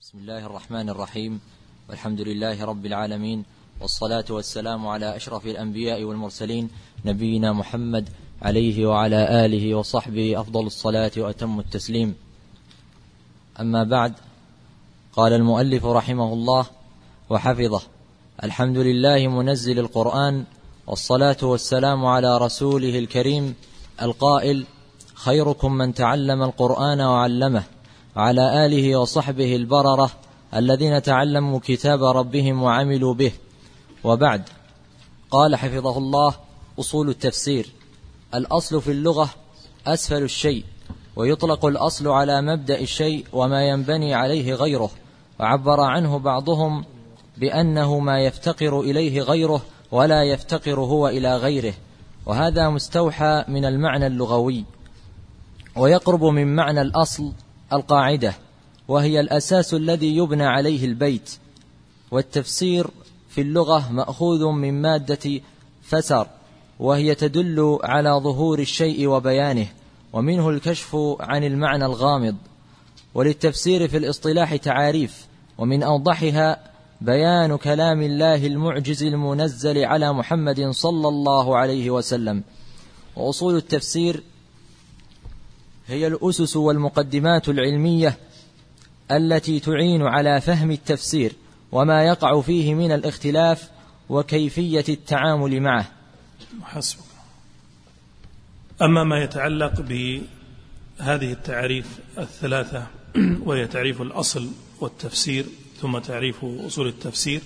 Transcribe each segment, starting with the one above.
بسم الله الرحمن الرحيم، والحمد لله رب العالمين، والصلاة والسلام على أشرف الأنبياء والمرسلين نبينا محمد عليه وعلى آله وصحبه أفضل الصلاة وأتم التسليم. أما بعد، قال المؤلف رحمه الله وحفظه: الحمد لله منزل القرآن، والصلاة والسلام على رسوله الكريم القائل: خيركم من تعلم القرآن وعلمه، وعلى آله وصحبه البررة الذين تعلموا كتاب ربهم وعملوا به. وبعد، قال حفظه الله: أصول التفسير. الأصل في اللغة أسفل الشيء، ويطلق الأصل على مبدأ الشيء وما ينبني عليه غيره، وعبر عنه بعضهم بأنه ما يفتقر إليه غيره ولا يفتقر هو إلى غيره، وهذا مستوحى من المعنى اللغوي، ويقرب من معنى الأصل القاعدة، وهي الأساس الذي يبنى عليه البيت. والتفسير في اللغة مأخوذ من مادة فسر، وهي تدل على ظهور الشيء وبيانه، ومنه الكشف عن المعنى الغامض. وللتفسير في الاصطلاح تعاريف، ومن أوضحها بيان كلام الله المعجز المنزل على محمد صلى الله عليه وسلم. وأصول التفسير هي الأسس والمقدمات العلمية التي تعين على فهم التفسير وما يقع فيه من الاختلاف وكيفية التعامل معه. حسبك. أما ما يتعلق بهذه التعريف الثلاثة، وهي تعريف الأصل والتفسير ثم تعريف أصول التفسير،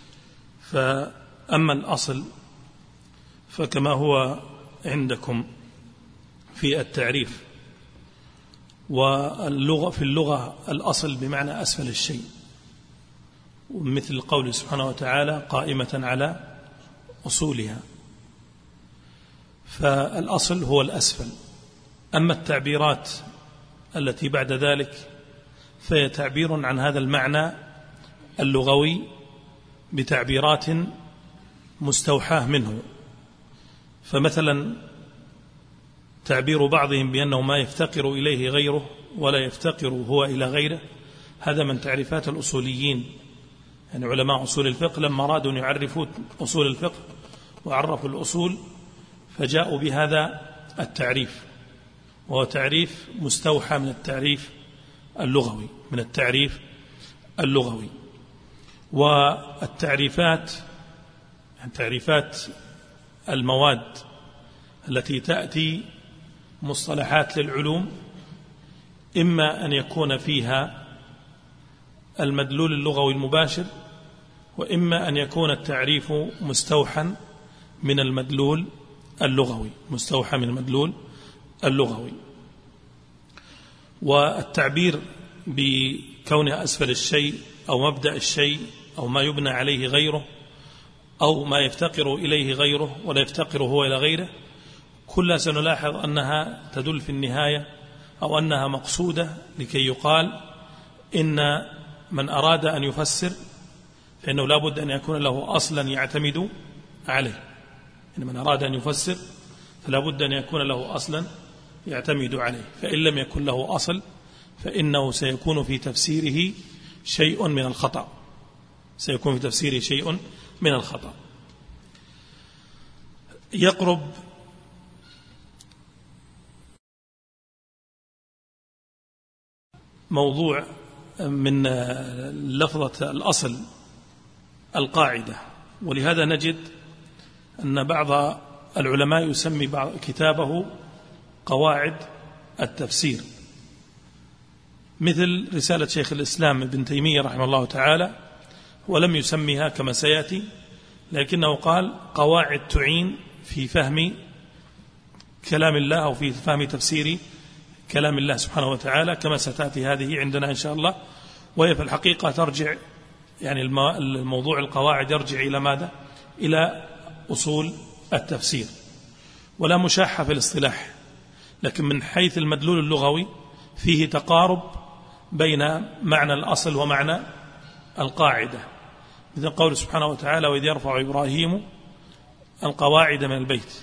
فأما الأصل فكما هو عندكم في التعريف، واللغة في اللغة الأصل بمعنى أسفل الشيء، مثل قول سبحانه وتعالى: قائمة على أصولها، فالأصل هو الأسفل. أما التعبيرات التي بعد ذلك فهي تعبير عن هذا المعنى اللغوي بتعبيرات مستوحاة منه. فمثلا تعبير بعضهم بأنه ما يفتقر إليه غيره ولا يفتقر هو إلى غيره، هذا من تعريفات الأصوليين، يعني علماء أصول الفقه لما أرادوا أن يعرفوا أصول الفقه وعرفوا الأصول فجاءوا بهذا التعريف، وهو تعريف مستوحى من التعريف اللغوي. والتعريفات، تعريفات المواد التي تأتي مصطلحات للعلوم، إما أن يكون فيها المدلول اللغوي المباشر، وإما أن يكون التعريف مستوحى من المدلول اللغوي. والتعبير بكونه أسفل الشيء أو مبدأ الشيء أو ما يبنى عليه غيره أو ما يفتقر إليه غيره ولا يفتقر هو إلى غيره، كلها سنلاحظ أنها تدل في النهاية أو أنها مقصودة لكي يقال إن من أراد أن يفسر فإنه لا بد أن يكون له أصلا يعتمد عليه. إن من أراد أن يفسر فلا بد أن يكون له أصلا يعتمد عليه، فإن لم يكن له أصل فإنه سيكون في تفسيره شيء من الخطأ. يقرب موضوع من لفظة الأصل القاعدة، ولهذا نجد أن بعض العلماء يسمي كتابه قواعد التفسير، مثل رسالة شيخ الإسلام ابن تيمية رحمه الله تعالى، ولم يسميها كما سيأتي، لكنه قال قواعد تعين في فهم كلام الله أو في فهم تفسير كلام الله سبحانه وتعالى، كما ستأتي هذه عندنا إن شاء الله. وهي في الحقيقة ترجع، يعني الموضوع القواعد يرجع إلى ماذا؟ إلى أصول التفسير، ولا مشاحة في الاصطلاح، لكن من حيث المدلول اللغوي فيه تقارب بين معنى الأصل ومعنى القاعدة، مثل قول سبحانه وتعالى: وإذ يرفع إبراهيم القواعد من البيت.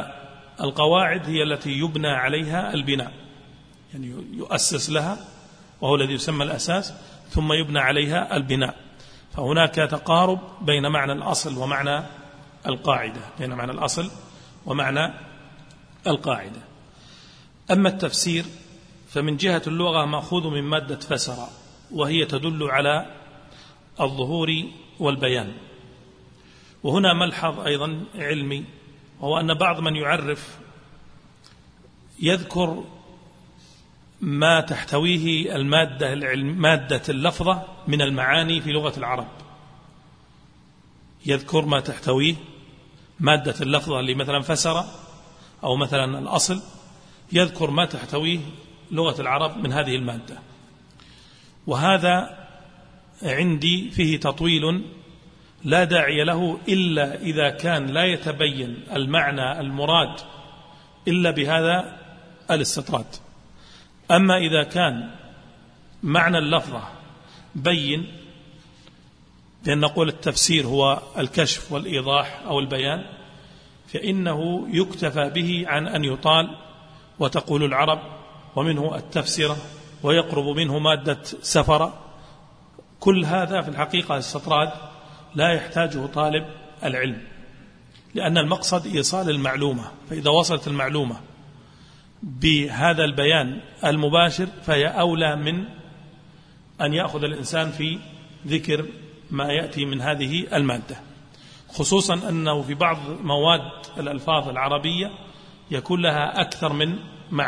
فالقواعد هي التي يبنى عليها البناء، يعني يؤسس لها وهو الذي يسمى الأساس، ثم يبنى عليها البناء. فهناك تقارب بين معنى الأصل ومعنى القاعدة، بين معنى الأصل ومعنى القاعدة. أما التفسير فمن جهة اللغة مأخوذ من مادة فسر، وهي تدل على الظهور والبيان. وهنا ملحظ أيضا علمي، وهو أن بعض من يعرف يذكر ما تحتويه مادة اللفظة من المعاني في لغة العرب، يذكر ما تحتويه مادة اللفظة اللي مثلا فسر أو مثلا الأصل، يذكر ما تحتويه لغة العرب من هذه المادة. وهذا عندي فيه تطويل لا داعي له إلا إذا كان لا يتبين المعنى المراد إلا بهذا الاستطراد. أما إذا كان معنى اللفظة بين، بأن نقول التفسير هو الكشف والإيضاح أو البيان، فإنه يكتفى به عن أن يطال، وتقول العرب ومنه التفسير ويقرب منه مادة سفر. كل هذا في الحقيقة استطراد لا يحتاجه طالب العلم، لأن المقصد إيصال المعلومة، فإذا وصلت المعلومة بهذا البيان المباشر فهي أولى من أن يأخذ الإنسان في ذكر ما يأتي من هذه المادة، خصوصا أنه في بعض مواد الألفاظ العربية يكون لها أكثر من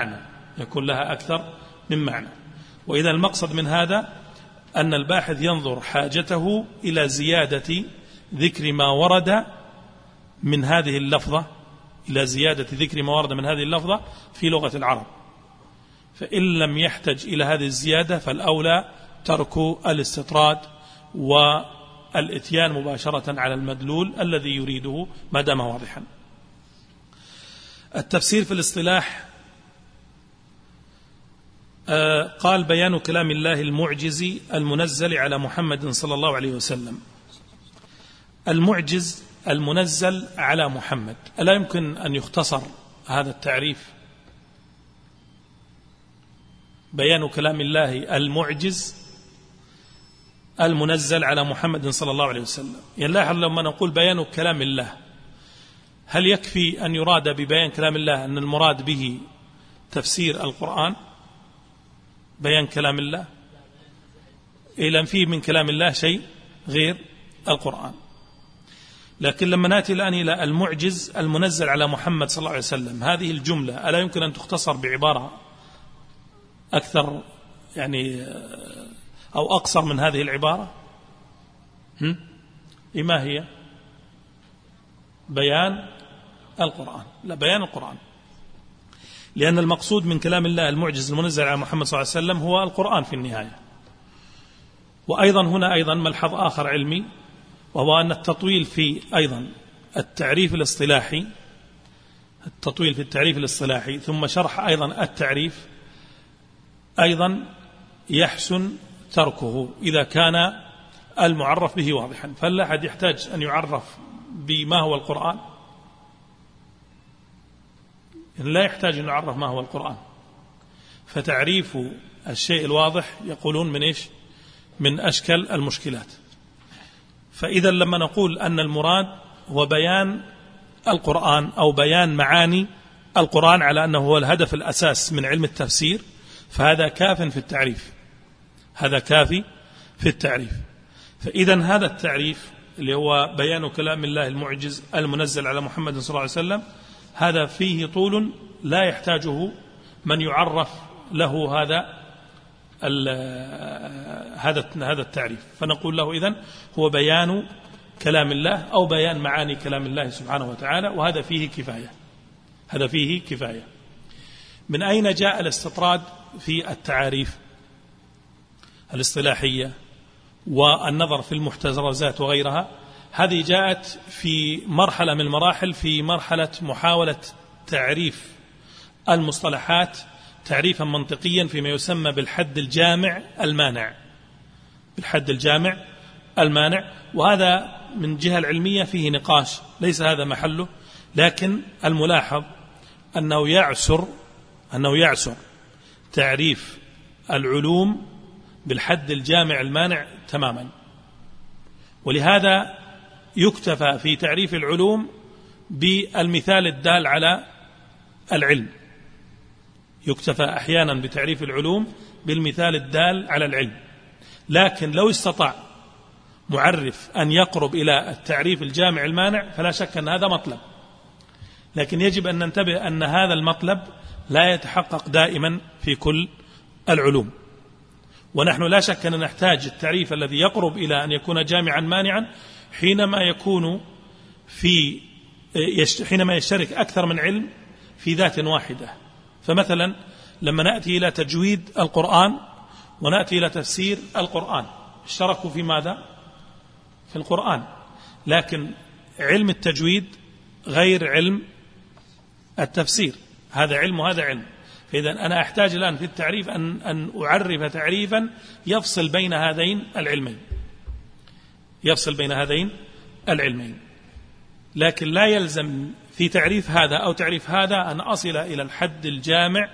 معنى، وإذا المقصد من هذا أن الباحث ينظر حاجته إلى زيادة ذكر ما ورد من هذه اللفظة، إلى زيادة ذكر ما ورد من هذه اللفظة في لغة العرب. فإن لم يحتج إلى هذه الزيادة فالأولى ترك الاستطراد والإتيان مباشرة على المدلول الذي يريده ما دام واضحا. التفسير في الاصطلاح قال بيان كلام الله المعجز المنزل على محمد صلى الله عليه وسلم. المعجز المنزل على محمد، ألا يمكن أن يختصر هذا التعريف؟ بيان كلام الله المعجز المنزل على محمد صلى الله عليه وسلم. يعني لاحظ لما نقول بيان كلام الله، هل يكفي أن يراد ببيان كلام الله أن المراد به تفسير القرآن؟ بيان كلام الله إذن فيه من كلام الله شيء غير القرآن. لكن لما نأتي الآن إلى المعجز المنزل على محمد صلى الله عليه وسلم، هذه الجملة ألا يمكن أن تختصر بعبارة أكثر يعني أو أقصر من هذه العبارة؟ ما هي؟ بيان القرآن. لا، بيان القرآن، لأن المقصود من كلام الله المعجز المنزل على محمد صلى الله عليه وسلم هو القرآن في النهاية. وأيضا هنا أيضا ملحظ آخر علمي، وهو أن التطويل في أيضا التعريف الاصطلاحي ثم شرح أيضا التعريف أيضا يحسن تركه إذا كان المعرف به واضحا. فلا أحد يحتاج أن يعرف بما هو القرآن، لا يحتاج أن يعرف ما هو القرآن. فتعريف الشيء الواضح يقولون من إيش؟ من أشكال المشكلات. فإذا لما نقول أن المراد هو بيان القرآن أو بيان معاني القرآن على أنه هو الهدف الأساس من علم التفسير، فهذا كاف في التعريف، هذا كافي في التعريف. فإذا هذا التعريف اللي هو بيان كلام الله المعجز المنزل على محمد صلى الله عليه وسلم، هذا فيه طول لا يحتاجه من يعرف له هذا التعريف. فنقول له إذن هو بيان كلام الله أو بيان معاني كلام الله سبحانه وتعالى، وهذا فيه كفاية، هذا فيه كفاية. من أين جاء الاستطراد في التعاريف الاصطلاحية والنظر في المحترزات وغيرها؟ هذه جاءت في مرحلة من المراحل، في مرحلة محاولة تعريف المصطلحات تعريفا منطقيا فيما يسمى بالحد الجامع المانع، بالحد الجامع المانع. وهذا من جهة العلمية فيه نقاش، ليس هذا محله، لكن الملاحظ أنه يعسر تعريف العلوم بالحد الجامع المانع تماما. ولهذا يكتفى في تعريف العلوم بالمثال الدال على العلم، يكتفى أحيانا بتعريف العلوم بالمثال الدال على العلم. لكن لو استطاع معرف أن يقرب إلى التعريف الجامع المانع فلا شك أن هذا مطلب، لكن يجب أن ننتبه أن هذا المطلب لا يتحقق دائما في كل العلوم. ونحن لا شك أن نحتاج التعريف الذي يقرب إلى أن يكون جامعا مانعا حينما يشترك أكثر من علم في ذات واحدة. فمثلا لما نأتي إلى تجويد القرآن ونأتي إلى تفسير القرآن اشتركوا في ماذا؟ في القرآن، لكن علم التجويد غير علم التفسير، هذا علم وهذا علم. فإذا أنا أحتاج الآن في التعريف أن أعرف تعريفا يفصل بين هذين العلمين، لكن لا يلزم في تعريف هذا أو تعريف هذا أن أصل إلى الحد الجامع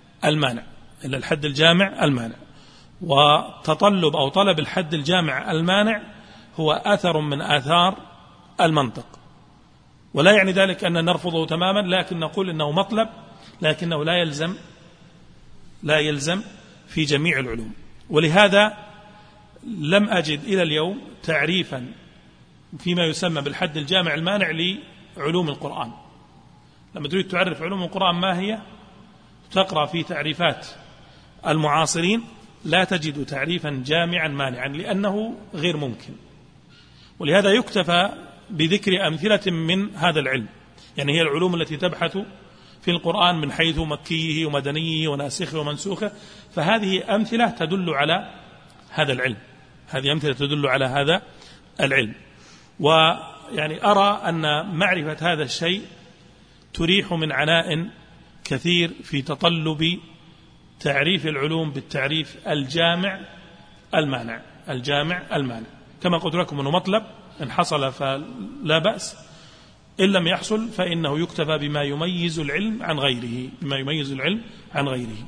المانع. وتطلب أو طلب الحد الجامع المانع هو أثر من آثار المنطق، ولا يعني ذلك أن نرفضه تماما، لكن نقول إنه مطلب، لكنه لا يلزم في جميع العلوم. ولهذا لم أجد إلى اليوم تعريفا فيما يسمى بالحد الجامع المانع لعلوم القرآن. لما تريد تعرف علوم القرآن ما هي، تقرأ في تعريفات المعاصرين لا تجد تعريفا جامعا مانعا، لأنه غير ممكن. ولهذا يكتفى بذكر أمثلة من هذا العلم، يعني هي العلوم التي تبحث في القرآن من حيث مكيه ومدنيه وناسخه ومنسوخه، فهذه أمثلة تدل على هذا العلم. ويعني أرى أن معرفة هذا الشيء تريح من عناء كثير في تطلب تعريف العلوم بالتعريف الجامع المانع. كما قلت لكم أنه مطلب، إن حصل فلا بأس، إن لم يحصل فإنه يكتفى بما يميز العلم عن غيره.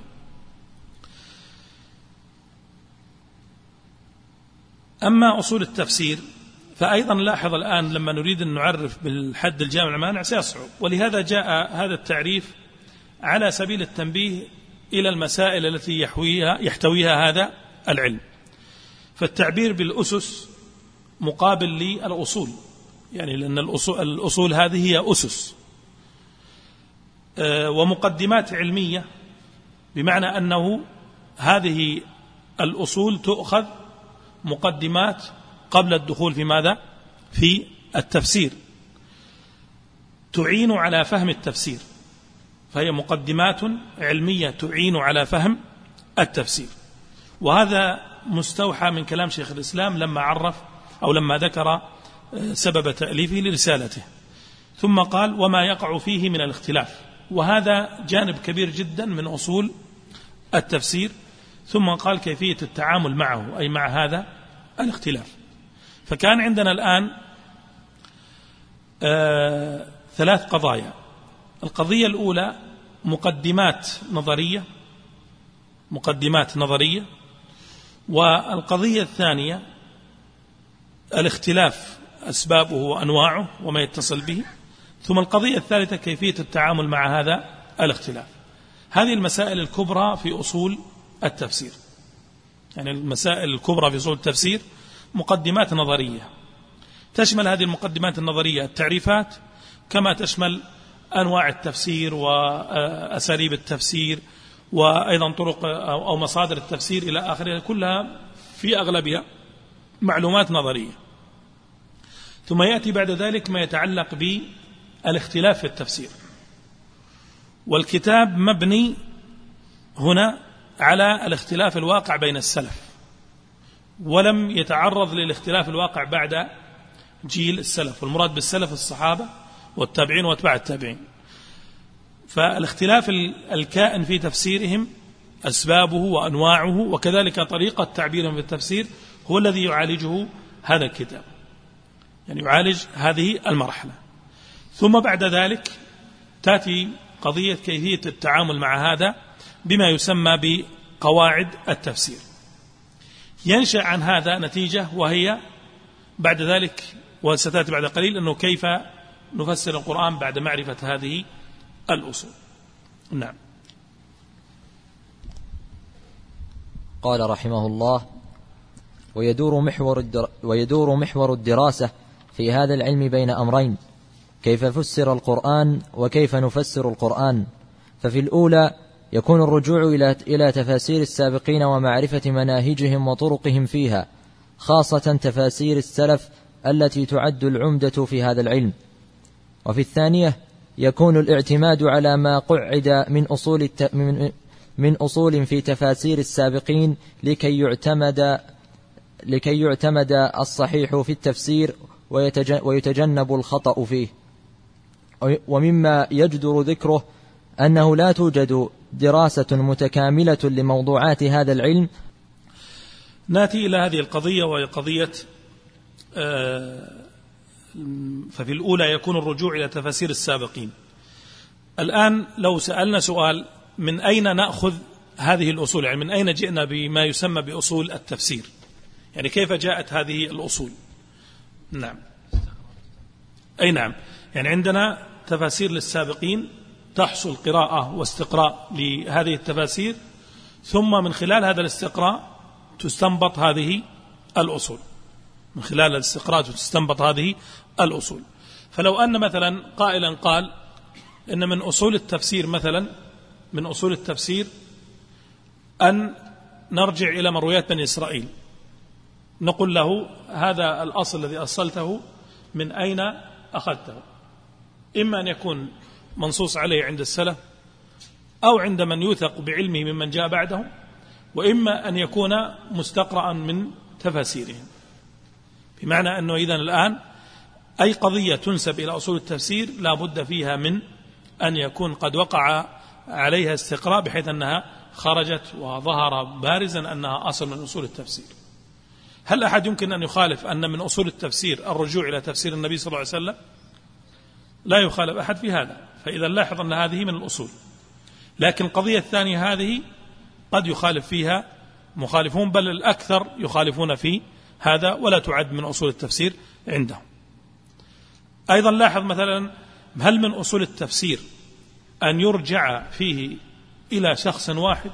أما أصول التفسير فأيضا لاحظ الآن لما نريد أن نعرف بالحد الجامع المانع سيصعب، ولهذا جاء هذا التعريف على سبيل التنبيه إلى المسائل التي يحتويها هذا العلم. فالتعبير بالأسس مقابل للأصول، يعني لأن الأصول هذه هي أسس ومقدمات علمية، بمعنى أنه هذه الأصول تؤخذ مقدمات قبل الدخول في ماذا؟ في التفسير، تعين على فهم التفسير، فهي مقدمات علمية تعين على فهم التفسير. وهذا مستوحى من كلام شيخ الإسلام لما عرف أو لما ذكر سبب تأليفه لرسالته، ثم قال وما يقع فيه من الاختلاف، وهذا جانب كبير جدا من أصول التفسير. ثم قال كيفية التعامل معه، أي مع هذا الاختلاف. فكان عندنا الآن 3 قضايا. القضية الأولى مقدمات نظرية، والقضية الثانية الاختلاف أسبابه وأنواعه وما يتصل به، ثم القضية الثالثة كيفية التعامل مع هذا الاختلاف. هذه المسائل الكبرى في أصول التفسير، يعني المسائل الكبرى في أصول التفسير مقدمات نظرية، تشمل هذه المقدمات النظرية التعريفات، كما تشمل أنواع التفسير وأساليب التفسير، وأيضا طرق أو مصادر التفسير إلى آخره، كلها في أغلبها معلومات نظرية. ثم يأتي بعد ذلك ما يتعلق بالاختلاف في التفسير، والكتاب مبني هنا على الاختلاف الواقع بين السلف، ولم يتعرض للاختلاف الواقع بعد جيل السلف، والمراد بالسلف الصحابة والتابعين واتباع التابعين. فالاختلاف الكائن في تفسيرهم أسبابه وأنواعه وكذلك طريقة تعبيرهم في التفسير هو الذي يعالجه هذا الكتاب، يعني يعالج هذه المرحلة. ثم بعد ذلك تأتي قضية كيفية التعامل مع هذا بما يسمى بقواعد التفسير. ينشأ عن هذا نتيجة، وهي بعد ذلك وستأتي بعد قليل أنه كيف نفسر القرآن بعد معرفة هذه الأصول. نعم. قال رحمه الله: ويدور محور الدراسة في هذا العلم بين أمرين: كيف فسر القرآن وكيف نفسر القرآن. ففي الأولى يكون الرجوع إلى تفاسير السابقين ومعرفة مناهجهم وطرقهم فيها، خاصة تفاسير السلف التي تعد العمدة في هذا العلم. وفي الثانية يكون الاعتماد على ما قعد من أصول في تفاسير السابقين لكي يعتمد الصحيح في التفسير ويتجنب الخطأ فيه. ومما يجدر ذكره أنه لا توجد دراسة متكاملة لموضوعات هذا العلم. نأتي إلى هذه القضية، وهي قضية ففي الأولى يكون الرجوع إلى تفاسير السابقين. الآن لو سألنا سؤال: من أين نأخذ هذه الأصول؟ يعني من أين جئنا بما يسمى بأصول التفسير؟ يعني كيف جاءت هذه الأصول؟ نعم. أي نعم. يعني عندنا تفاسير للسابقين، تحصل قراءة واستقراء لهذه التفاسير، ثم من خلال هذا الاستقراء تستنبط هذه الأصول. من خلال الاستقراء تستنبط هذه الأصول. فلو أن مثلا قائلا قال إن من أصول التفسير مثلا، من أصول التفسير أن نرجع إلى مرويات بني إسرائيل، نقول له: هذا الأصل الذي أصلته من أين أخذته؟ إما أن يكون منصوص عليه عند السلف أو عند من يوثق بعلمه ممن جاء بعدهم، وإما أن يكون مستقرأ من تفاسيرهم. بمعنى أنه إذن الآن أي قضية تنسب إلى أصول التفسير لا بد فيها من أن يكون قد وقع عليها استقراء، بحيث أنها خرجت وظهر بارزا أنها أصل من أصول التفسير. هل أحد يمكن أن يخالف أن من أصول التفسير الرجوع إلى تفسير النبي صلى الله عليه وسلم؟ لا يخالف أحد في هذا. فإذا لاحظ أن هذه من الأصول، لكن القضية الثانية هذه قد يخالف فيها مخالفون، بل الأكثر يخالفون في هذا، ولا تعد من أصول التفسير عندهم. أيضا لاحظ مثلا: هل من أصول التفسير أن يرجع فيه إلى شخص واحد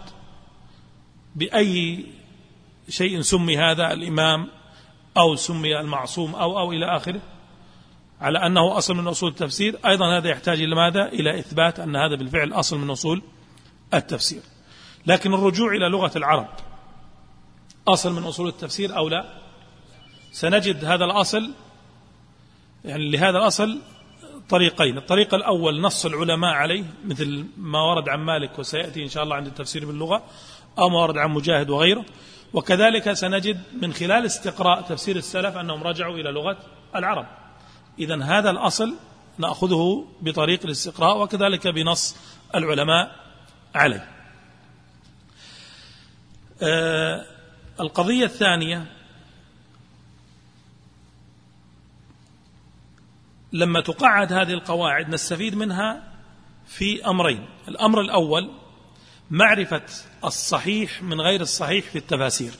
بأي شيء سمي هذا الإمام أو سمي المعصوم أو إلى آخره، على أنه أصل من أصول التفسير؟ أيضا هذا يحتاج إلى ماذا؟ إلى إثبات أن هذا بالفعل أصل من أصول التفسير. لكن الرجوع إلى لغة العرب أصل من أصول التفسير أو لا؟ سنجد هذا الأصل، يعني لهذا الأصل طريقين: الطريق الأول نص العلماء عليه، مثل ما ورد عن مالك وسيأتي إن شاء الله عند التفسير باللغة، أو ما ورد عن مجاهد وغيره. وكذلك سنجد من خلال استقراء تفسير السلف أنهم رجعوا إلى لغة العرب. إذن هذا الأصل نأخذه بطريق الاستقراء، وكذلك بنص العلماء عليه. القضية الثانية: لما تقعد هذه القواعد نستفيد منها في أمرين. الأمر الأول معرفة الصحيح من غير الصحيح في التفاسير.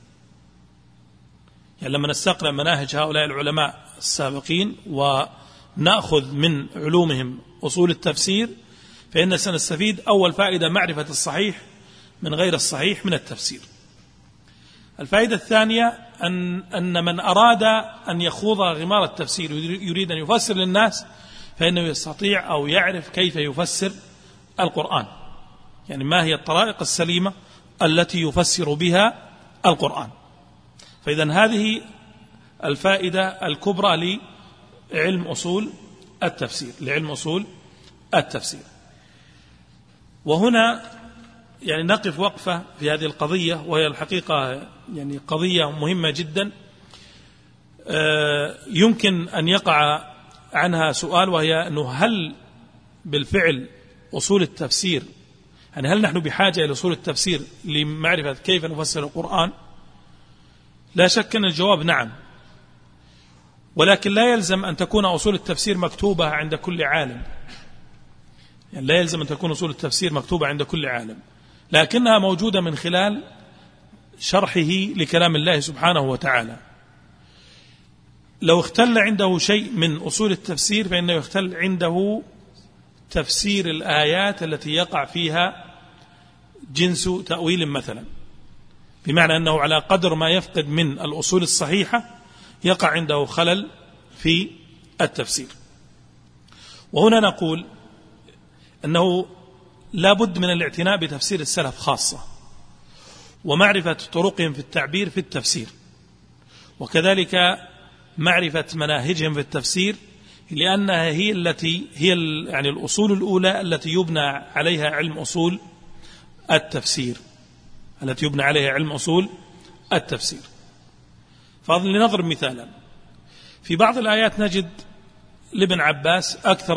يعني لما نستقرأ مناهج هؤلاء العلماء السابقين ونأخذ من علومهم أصول التفسير، فإن سنستفيد أول فائدة معرفة الصحيح من غير الصحيح من التفسير. الفائدة الثانية أن من أراد أن يخوض غمار التفسير يريد أن يفسر للناس، فإنه يستطيع أو يعرف كيف يفسر القرآن، يعني ما هي الطرائق السليمة التي يفسر بها القرآن. فإذن هذه الفائدة الكبرى لعلم أصول التفسير، لعلم أصول التفسير. وهنا يعني نقف وقفة في هذه القضية، وهي الحقيقة يعني قضية مهمة جدا. يمكن أن يقع عنها سؤال، وهي أنه هل بالفعل أصول التفسير، يعني هل نحن بحاجة إلى أصول التفسير لمعرفة كيف نفسر القرآن؟ لا شك أن الجواب نعم، ولكن لا يلزم أن تكون أصول التفسير مكتوبة عند كل عالم. يعني لا يلزم أن تكون أصول التفسير مكتوبة عند كل عالم، لكنها موجودة من خلال شرحه لكلام الله سبحانه وتعالى. لو اختل عنده شيء من أصول التفسير فإنه يختل عنده تفسير الآيات التي يقع فيها جنس تأويل مثلا، بمعنى أنه على قدر ما يفقد من الأصول الصحيحة يقع عنده خلل في التفسير. وهنا نقول أنه لا بد من الاعتناء بتفسير السلف خاصة، ومعرفة طرقهم في التعبير في التفسير، وكذلك معرفة مناهجهم في التفسير، لأنها هي التي هي يعني الأصول الأولى التي يبنى عليها علم أصول التفسير، التي يبنى عليها علم أصول التفسير. فلنضرب مثالا، في بعض الآيات نجد لابن عباس أكثر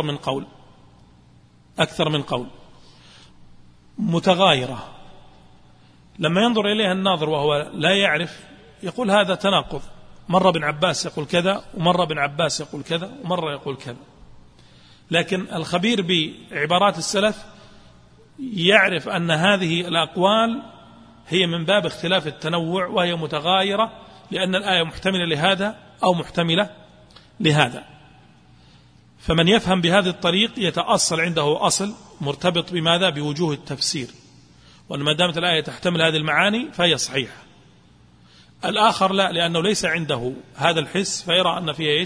من قول متغايرة، لما ينظر إليها الناظر وهو لا يعرف يقول هذا تناقض، مرة ابن عباس يقول كذا ومرة ابن عباس يقول كذا ومرة يقول كذا. لكن الخبير بعبارات السلف يعرف أن هذه الأقوال هي من باب اختلاف التنوع، وهي متغايرة لأن الآية محتملة لهذا أو محتملة لهذا. فمن يفهم بهذه الطريق يتأصل عنده أصل مرتبط بماذا؟ بوجوه التفسير، وأن ما دامت الآية تحتمل هذه المعاني فهي صحيحة. الآخر لا، لأنه ليس عنده هذا الحس فيرى أن فيها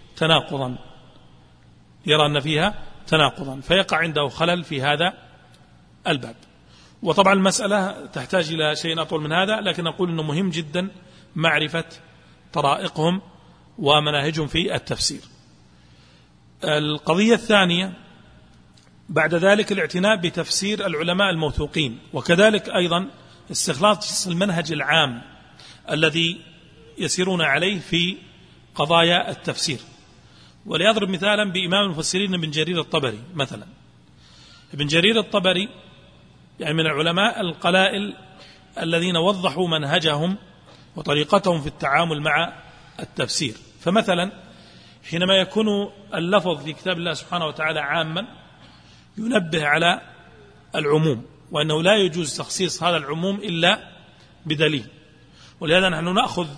تناقضا، فيقع عنده خلل في هذا الباب. وطبعا المسألة تحتاج إلى شيء أطول من هذا، لكن أقول أنه مهم جدا معرفة طرائقهم ومناهجهم في التفسير. القضية الثانية بعد ذلك الاعتناء بتفسير العلماء الموثوقين، وكذلك أيضا استخلاص المنهج العام الذي يسيرون عليه في قضايا التفسير. وليضرب مثالا بإمام المفسرين ابن جرير الطبري مثلا. ابن جرير الطبري يعني من العلماء القلائل الذين وضحوا منهجهم وطريقتهم في التعامل مع التفسير. فمثلا حينما يكون اللفظ في كتاب الله سبحانه وتعالى عاما ينبه على العموم، وأنه لا يجوز تخصيص هذا العموم إلا بدليل. ولهذا نحن نأخذ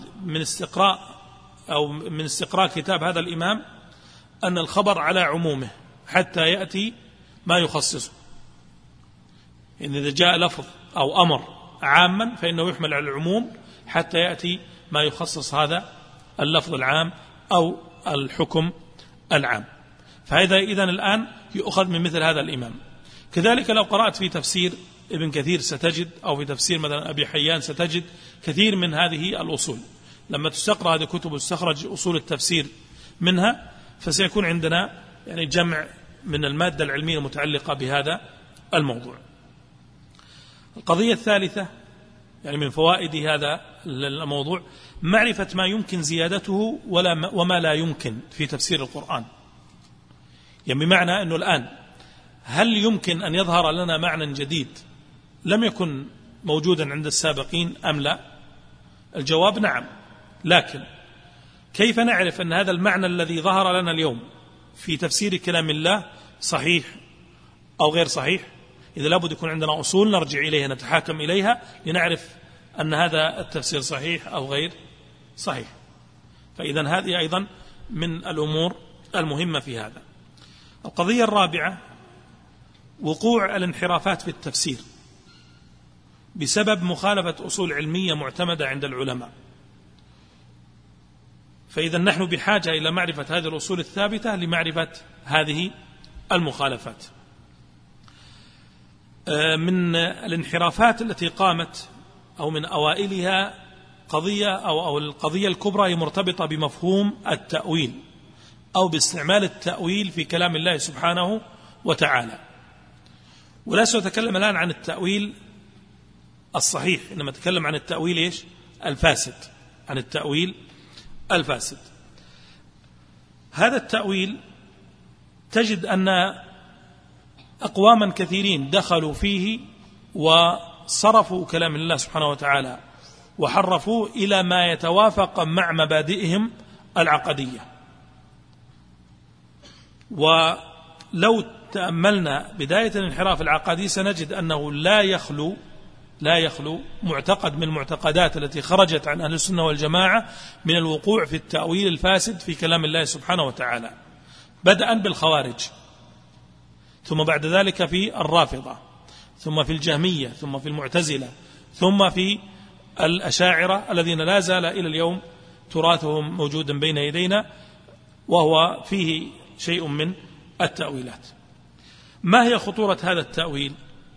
من استقراء كتاب هذا الإمام أن الخبر على عمومه حتى يأتي ما يخصصه. إن إذا جاء لفظ أو أمر عاما فإنه يحمل على العموم حتى يأتي ما يخصص هذا اللفظ العام أو الحكم العام. فهذا إذن الآن يؤخذ من مثل هذا الإمام. كذلك لو قرأت في تفسير ابن كثير ستجد، أو في تفسير مثلا أبي حيان ستجد كثير من هذه الأصول. لما تستقرأ هذه الكتب وتستخرج أصول التفسير منها فسيكون عندنا يعني جمع من المادة العلمية المتعلقة بهذا الموضوع. القضية الثالثة يعني من فوائد هذا الموضوع معرفة ما يمكن زيادته وما لا يمكن في تفسير القرآن. يعني بمعنى أنه الآن هل يمكن أن يظهر لنا معنى جديد لم يكن موجودا عند السابقين أم لا؟ الجواب نعم. لكن كيف نعرف أن هذا المعنى الذي ظهر لنا اليوم في تفسير كلام الله صحيح أو غير صحيح؟ إذا لابد يكون عندنا أصول نرجع إليها نتحاكم إليها لنعرف أن هذا التفسير صحيح أو غير صحيح. فإذا هذه أيضا من الأمور المهمة في هذا. القضية الرابعة وقوع الانحرافات في التفسير بسبب مخالفة أصول علمية معتمدة عند العلماء. فإذا نحن بحاجة إلى معرفة هذه الأصول الثابتة لمعرفة هذه المخالفات. من الانحرافات التي قامت أو من أوائلها قضية أو القضية الكبرى هي مرتبطة بمفهوم التأويل أو باستعمال التأويل في كلام الله سبحانه وتعالى. ولا سأتكلم الآن عن التأويل الصحيح، إنما أتكلم عن التأويل الفاسد، عن التأويل الفاسد. هذا التأويل تجد أن أقواما كثيرين دخلوا فيه وصرفوا كلام الله سبحانه وتعالى وحرفوا إلى ما يتوافق مع مبادئهم العقدية. ولو تأملنا بداية الانحراف العقدي سنجد أنه لا يخلو لا يخلو معتقد من المعتقدات التي خرجت عن أهل السنة والجماعة من الوقوع في التأويل الفاسد في كلام الله سبحانه وتعالى، بدءا بالخوارج، ثم بعد ذلك في الرافضة، ثم في الجهمية، ثم في المعتزلة، ثم في الأشاعرة الذين لا زال إلى اليوم تراثهم موجودا بين يدينا، وهو فيه شيء من التأويلات. ما هي خطورة هذا التأويل؟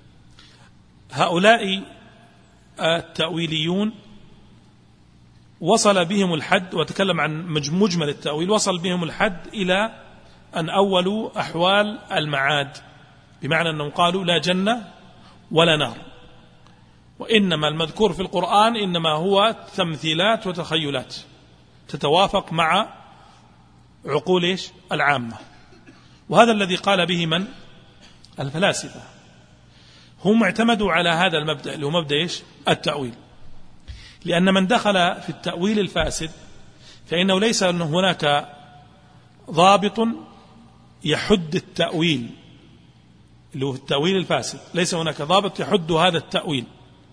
هؤلاء التأويليون وصل بهم الحد، وتكلم عن مجمل التأويل، وصل بهم الحد إلى أن أولوا أحوال المعاد، بمعنى أنهم قالوا لا جنة ولا نار، وإنما المذكور في القرآن إنما هو تمثيلات وتخيلات تتوافق مع عقول العامة. وهذا الذي قال به من؟ الفلاسفة. هم اعتمدوا على هذا المبدأ اللي هو مبدأ التأويل، لأن من دخل في التأويل الفاسد فإنه ليس هناك ضابط يحد التأويل، اللي هو التأويل الفاسد، ليس هناك ضابط يحد هذا التأويل،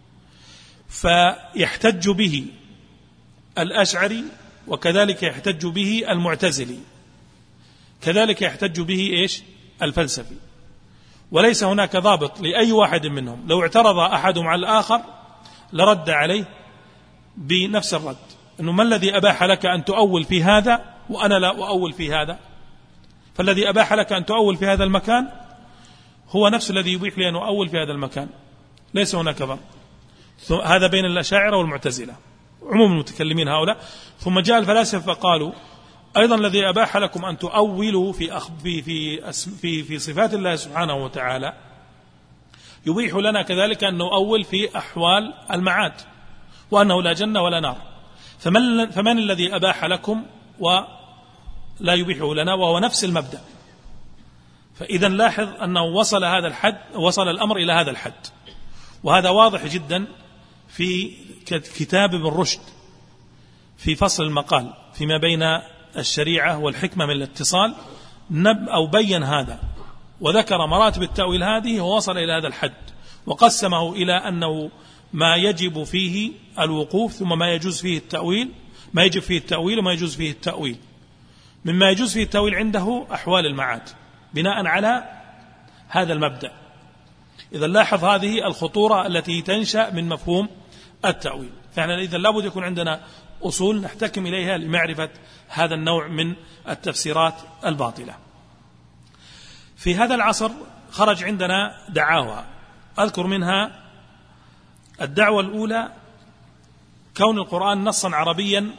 فيحتج به الأشعري، وكذلك يحتج به المعتزلي، كذلك يحتج به الفلسفي، وليس هناك ضابط لأي واحد منهم. لو اعترض أحدهم على الآخر لرد عليه بنفس الرد، أنه ما الذي أباح لك أن تؤول في هذا وأنا لا أؤول في هذا؟ فالذي أباح لك أن تؤول في هذا المكان هو نفس الذي يبيح لي أن أؤول في هذا المكان، ليس هناك ضابط. هذا بين الأشاعرة والمعتزلة عموم المتكلمين هؤلاء. ثم جاء الفلاسفة فقالوا أيضا الذي أباح لكم أن تؤولوا في صفات الله سبحانه وتعالى يبيح لنا كذلك أن نؤول في أحوال المعاد، وأنه لا جنة ولا نار. فمن الذي أباح لكم ولا يبيحه لنا؟ وهو نفس المبدأ. فإذا لاحظ أنه وصل هذا الحد، وصل الأمر إلى هذا الحد، وهذا واضح جدا في كتاب ابن رشد في فصل المقال فيما بين الشريعة والحكمة من الاتصال، أو بين هذا وذكر مراتب التأويل هذه، ووصل إلى هذا الحد، وقسمه إلى أنه ما يجب فيه الوقوف، ثم ما يجوز فيه التأويل، ما يجب فيه التأويل وما يجوز فيه التأويل. مما يجوز فيه التأويل عنده أحوال المعاد بناء على هذا المبدأ. إذا لاحظ هذه الخطورة التي تنشأ من مفهوم التأويل. فإحنا إذا لابد يكون عندنا أصول نحتكم إليها لمعرفة هذا النوع من التفسيرات الباطلة. في هذا العصر خرج عندنا دعاوى، أذكر منها الدعوة الأولى كون القرآن نصا عربيا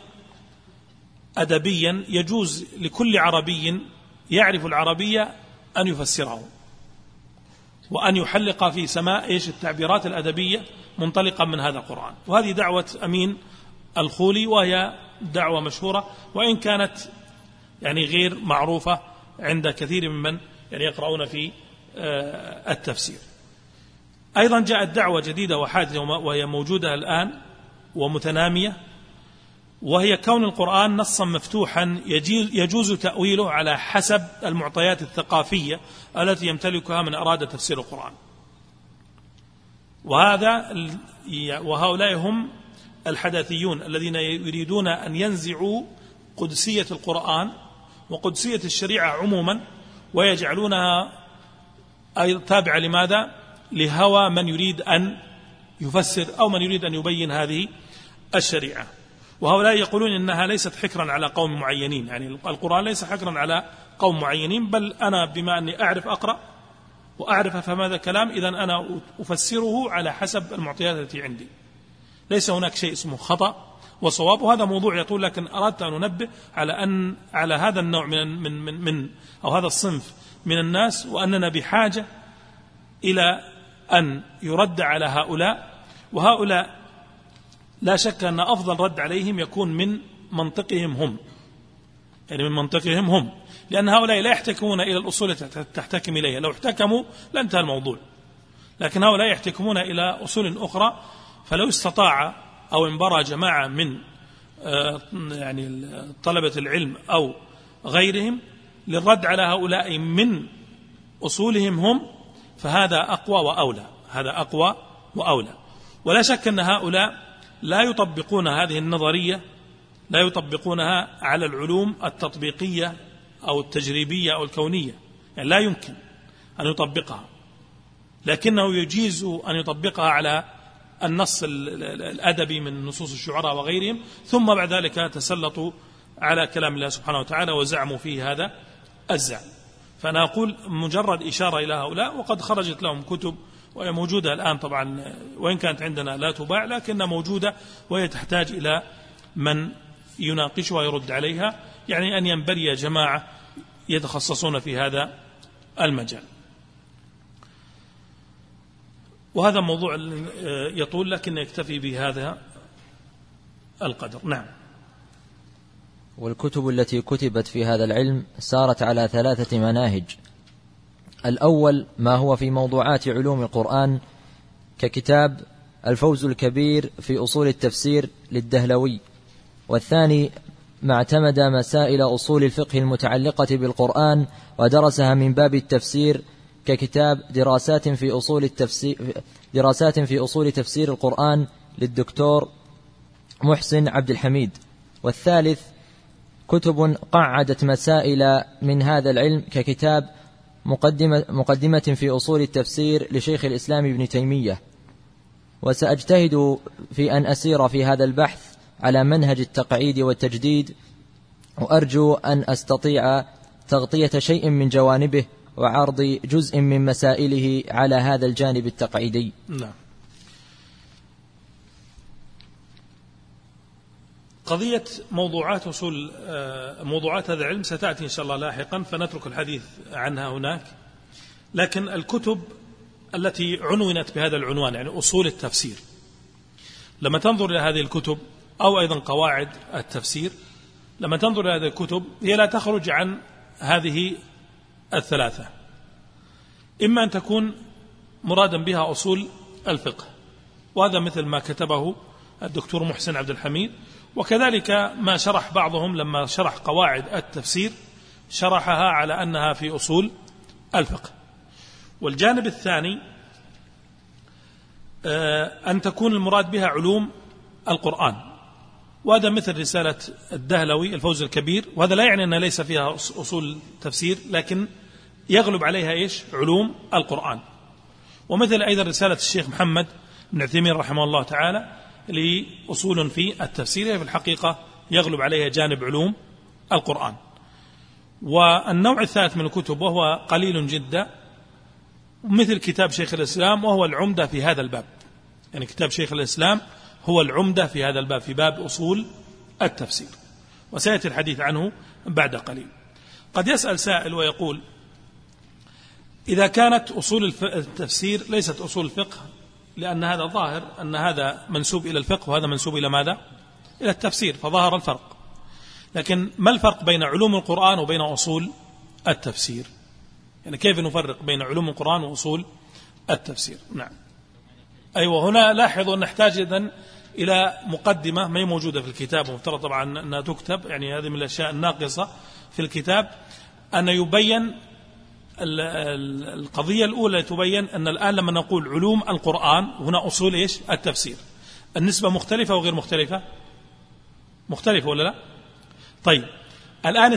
أدبيا يجوز لكل عربي يعرف العربية أن يفسره، وأن يحلق في سماء التعبيرات الأدبية منطلقا من هذا القرآن. وهذه دعوة أمين الخولي، وهي دعوة مشهورة وإن كانت غير معروفة عند كثير ممن يقرؤون في التفسير. أيضا جاءت دعوة جديدة وحادثة وهي موجودة الآن ومتنامية، وهي كون القرآن نصا مفتوحا يجوز تأويله على حسب المعطيات الثقافية التي يمتلكها من أراد تفسير القرآن. وهؤلاء هم الحداثيون الذين يريدون أن ينزعوا قدسية القرآن وقدسية الشريعة عموما، ويجعلونها تابعة لماذا؟ لهوى من يريد أن يفسر أو من يريد أن يبين هذه الشريعة. وهؤلاء يقولون إنها ليست حكرا على قوم معينين، القرآن ليس حكرا على قوم معينين، بل أنا بما أني أعرف أقرأ وأعرف أفهم هذا الكلام، إذن أنا أفسره على حسب المعطيات التي عندي. ليس هناك شيء اسمه خطأ وصواب، وهذا موضوع يطول، لكن أردت أن أنبه على هذا النوع من أو هذا الصنف من الناس، وأننا بحاجة إلى أن يرد على هؤلاء. وهؤلاء لا شك أن أفضل رد عليهم يكون من منطقهم هم، من منطقهم هم، لأن هؤلاء لا يحتكمون إلى الأصول التي تحتكم إليها. لو احتكموا لانتهى الموضوع، لكن هؤلاء يحتكمون إلى أصول أخرى. فلو استطاع أو انبرى جماعة من طلبة العلم أو غيرهم للرد على هؤلاء من أصولهم هم، فهذا أقوى وأولى، هذا أقوى وأولى. ولا شك أن هؤلاء لا يطبقون هذه النظرية، لا يطبقونها على العلوم التطبيقية أو التجريبية أو الكونية، يعني لا يمكن أن يطبقها، لكنه يجيز أن يطبقها على النص الأدبي من نصوص الشعراء وغيرهم، ثم بعد ذلك تسلطوا على كلام الله سبحانه وتعالى وزعموا فيه هذا الزعم. فأنا أقول مجرد إشارة إلى هؤلاء، وقد خرجت لهم كتب وهي موجودة الآن طبعا، وإن كانت عندنا لا تباع لكنها موجودة، وهي تحتاج إلى من يناقشها ويرد عليها، يعني أن ينبري جماعة يتخصصون في هذا المجال. وهذا موضوع يطول، لكن يكتفي بهذا القدر. نعم. والكتب التي كتبت في هذا العلم سارت على 3 مناهج. الأول ما هو في موضوعات علوم القرآن ككتاب الفوز الكبير في أصول التفسير للدهلوي، والثاني ما اعتمد مسائل أصول الفقه المتعلقة بالقرآن ودرسها من باب التفسير ككتاب دراسات في أصول تفسير القرآن للدكتور محسن عبد الحميد، والثالث كتب قعدت مسائل من هذا العلم ككتاب مقدمة في أصول التفسير لشيخ الإسلام ابن تيمية. وسأجتهد في أن أسير في هذا البحث على منهج التقعيد والتجديد، وأرجو أن أستطيع تغطية شيء من جوانبه وعرض جزء من مسائله على هذا الجانب التقعيدي. نعم. قضية موضوعات هذا العلم ستأتي إن شاء الله لاحقا، فنترك الحديث عنها هناك. لكن الكتب التي عنونت بهذا العنوان، يعني أصول التفسير، لما تنظر إلى هذه الكتب، أو أيضا قواعد التفسير، لما تنظر إلى هذه الكتب هي لا تخرج عن هذه الثلاثة: إما أن تكون مرادا بها أصول الفقه، وهذا مثل ما كتبه الدكتور محسن عبد الحميد، وكذلك ما شرح بعضهم لما شرح قواعد التفسير شرحها على أنها في أصول الفقه. والجانب الثاني أن تكون المراد بها علوم القرآن، وهذا مثل رسالة الدهلوي الفوز الكبير، وهذا لا يعني أنها ليس فيها أصول تفسير، لكن يغلب عليها إيش؟ علوم القرآن. ومثل أيضا رسالة الشيخ محمد بن عثيمين رحمه الله تعالى لأصول في التفسير، في الحقيقة يغلب عليها جانب علوم القرآن. والنوع الثالث من الكتب وهو قليل جدا، مثل كتاب شيخ الإسلام، وهو العمدة في هذا الباب، يعني كتاب شيخ الإسلام هو العمدة في هذا الباب، في باب أصول التفسير، وسيأتي الحديث عنه بعد قليل. قد يسأل سائل ويقول: إذا كانت أصول التفسير ليست أصول الفقه، لأن هذا ظاهر أن هذا منسوب إلى الفقه وهذا منسوب إلى ماذا؟ إلى التفسير، فظهر الفرق. لكن ما الفرق بين علوم القرآن وبين أصول التفسير؟ يعني كيف نفرق بين علوم القرآن وأصول التفسير؟ نعم. أيوة، هنا لاحظوا أن نحتاج إذن إلى مقدمة ما هي موجودة في الكتاب، ومفترض طبعا أنها تكتب، يعني هذه من الأشياء الناقصة في الكتاب، أن يبين القضية الأولى، تبين أن الآن لما نقول علوم القرآن هنا أصول إيش؟ التفسير، النسبة مختلفة وغير مختلفة؟ مختلفة ولا لا؟ طيب، الآن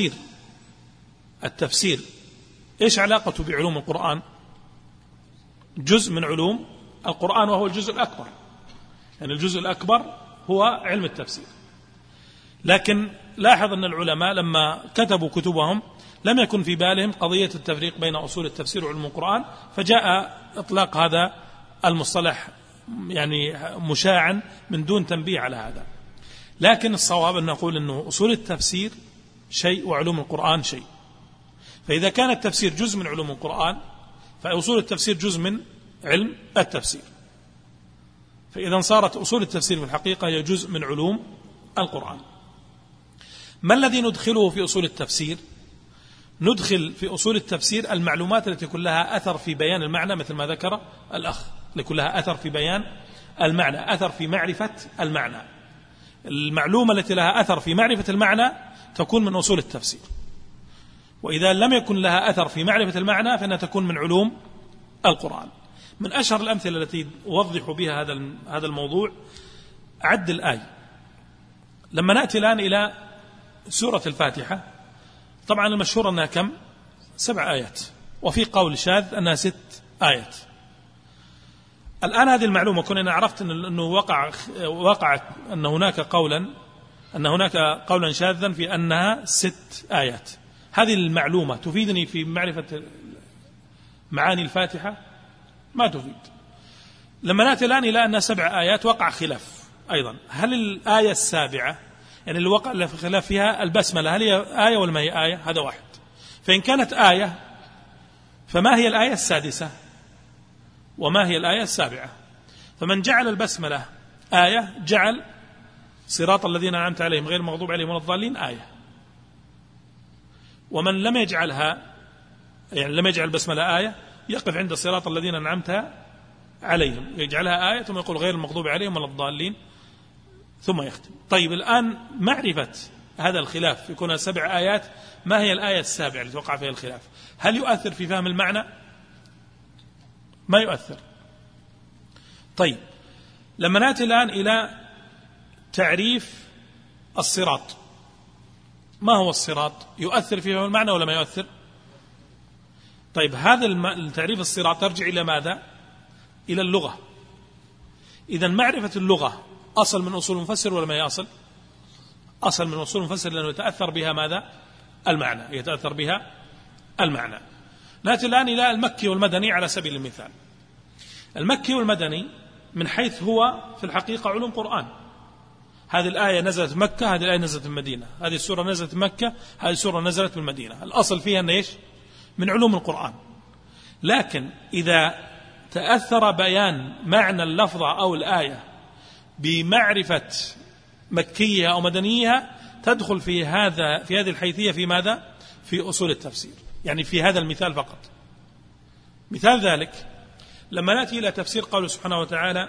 التفسير إيش علاقته بعلوم القرآن؟ جزء من علوم القرآن، وهو الجزء الأكبر، يعني الجزء الأكبر هو علم التفسير. لكن لاحظ أن العلماء لما كتبوا كتبهم لم يكن في بالهم قضية التفريق بين أصول التفسير وعلم القرآن، فجاء إطلاق هذا المصطلح يعني مشاعا من دون تنبيه على هذا. لكن الصواب أن نقول أنه أصول التفسير شيء وعلوم القرآن شيء. فإذا كان التفسير جزء من علوم القرآن، فأصول التفسير جزء من علم التفسير. فإذا صارت أصول التفسير في الحقيقة هي جزء من علوم القرآن. ما الذي ندخله في أصول التفسير؟ ندخل في أصول التفسير المعلومات التي يكون لها أثر في بيان المعنى، مثل ما ذكر الأخ، يكون لها أثر في بيان المعنى، أثر في معرفة المعنى. المعلومة التي لها أثر في معرفة المعنى تكون من أصول التفسير، وإذا لم يكن لها أثر في معرفة المعنى فإنها تكون من علوم القرآن. من أشهر الأمثلة التي أوضح بها هذا الموضوع عد الآية. لما نأتي الآن إلى سورة الفاتحة، طبعا المشهور أنها كم؟ 7 آيات، وفي قول شاذ أنها 6 آيات. الآن هذه المعلومة كنا عرفت أنه وقعت أن هناك قولا شاذا في أنها 6 آيات. هذه المعلومة تفيدني في معرفة معاني الفاتحة؟ ما تفيد. لما نأتي الآن إلى أنها 7 آيات وقع خلاف أيضا، هل الآية السابعة يعني اللي وقع الخلاف فيها البسملة هل هي آية ولا ما هي آية؟ هذا واحد. فإن كانت آية فما هي الآية السادسة وما هي الآية السابعة؟ فمن جعل البسملة آية جعل صراط الذين أنعمت عليهم غير المغضوب عليهم ولا الضالين آية، ومن لم يجعلها يعني لم يجعل البسملة آية يقف عند صراط الذين أنعمت عليهم يجعلها آية ثم يقول غير المغضوب عليهم ولا الضالين ثم يختم. طيب الآن معرفة هذا الخلاف يكون 7 آيات، ما هي الآية السابعة التي وقع فيها الخلاف؟ هل يؤثر في فهم المعنى؟ ما يؤثر. طيب لما نأتي الآن إلى تعريف الصراط، ما هو الصراط؟ يؤثر في فهم المعنى ولا ما يؤثر؟ طيب هذا التعريف الصراط ترجع إلى ماذا؟ إلى اللغة. إذن معرفة اللغة أصل من أصول المفسر ولا ما هي أصل من أصول المفسر، لأنه يتأثر بها ماذا؟ المعنى، يتأثر بها المعنى. نأتي الآن إلى المكي والمدني على سبيل المثال. المكي والمدني من حيث هو في الحقيقة علوم قرآن. هذه الآية نزلت في مكة، هذه الآية نزلت في المدينة، هذه السورة نزلت في مكة، هذه السورة نزلت في المدينة. الأصل فيها أن إيش؟ من علوم القرآن. لكن إذا تأثر بيان معنى اللفظة أو الآية بمعرفة مكية أو مدنية تدخل في هذه الحيثية في ماذا؟ في أصول التفسير. يعني في هذا المثال فقط. مثال ذلك لما نأتي إلى تفسير قوله سبحانه وتعالى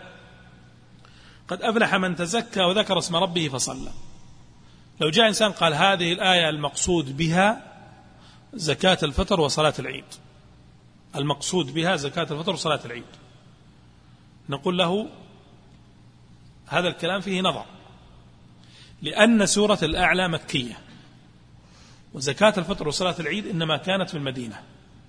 قد أفلح من تزكى وذكر اسم ربه فصلى. لو جاء إنسان قال هذه الآية المقصود بها زكاة الفطر وصلاة العيد، المقصود بها زكاة الفطر وصلاة العيد، نقول له هذا الكلام فيه نظر، لأن سورة الأعلى مكية، وزكاة الفطر وصلاة العيد إنما كانت في المدينة.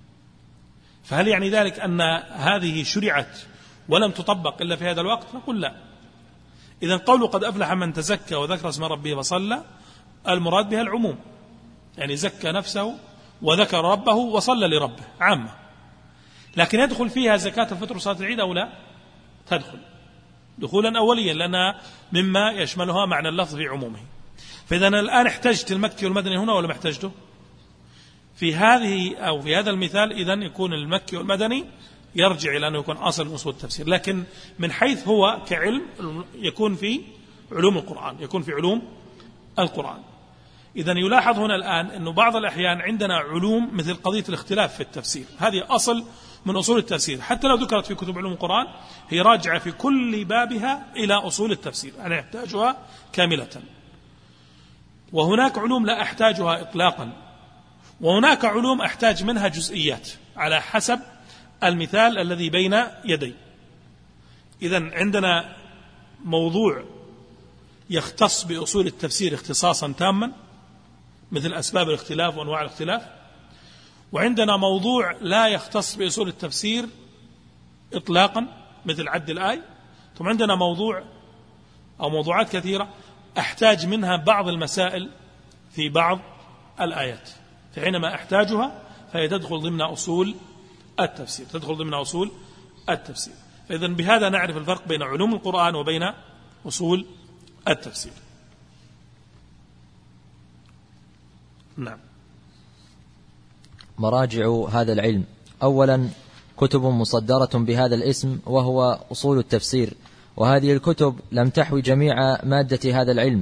فهل يعني ذلك أن هذه شرعت ولم تطبق إلا في هذا الوقت؟ نقول لا. إذن قوله قد أفلح من تزكى وذكر اسم ربه فصلى المراد بها العموم، يعني زكى نفسه وذكر ربه وصلى لربه عامة. لكن يدخل فيها زكاة الفطر وصلاة العيد أو لا؟ تدخل دخولا أوليا، لأنها مما يشملها معنى اللفظ في عمومه. فإذا الآن احتجت المكي والمدني هنا ولا ما احتجته؟ في هذه أو في هذا المثال إذن يكون المكي والمدني يرجع إلى أنه يكون أصل من أصول التفسير، لكن من حيث هو كعلم يكون في علوم القرآن، يكون في علوم القرآن. إذن يلاحظ هنا الآن أنه بعض الأحيان عندنا علوم مثل قضية الاختلاف في التفسير، هذه أصل من أصول التفسير، حتى لو ذكرت في كتب علوم القرآن هي راجعة في كل بابها إلى أصول التفسير، أنا يحتاجها كاملة. وهناك علوم لا أحتاجها إطلاقا، وهناك علوم أحتاج منها جزئيات على حسب المثال الذي بين يدي. إذن عندنا موضوع يختص بأصول التفسير اختصاصا تاما مثل أسباب الاختلاف وأنواع الاختلاف، وعندنا موضوع لا يختص بأصول التفسير إطلاقا مثل عد الآية، ثم عندنا موضوع أو موضوعات كثيرة أحتاج منها بعض المسائل في بعض الآيات، فحينما أحتاجها فهي تدخل ضمن أصول التفسير، تدخل ضمن أصول التفسير. فإذن بهذا نعرف الفرق بين علوم القرآن وبين أصول التفسير. نعم. مراجع هذا العلم: أولا كتب مصدرة بهذا الاسم وهو أصول التفسير، وهذه الكتب لم تحوي جميع مادة هذا العلم،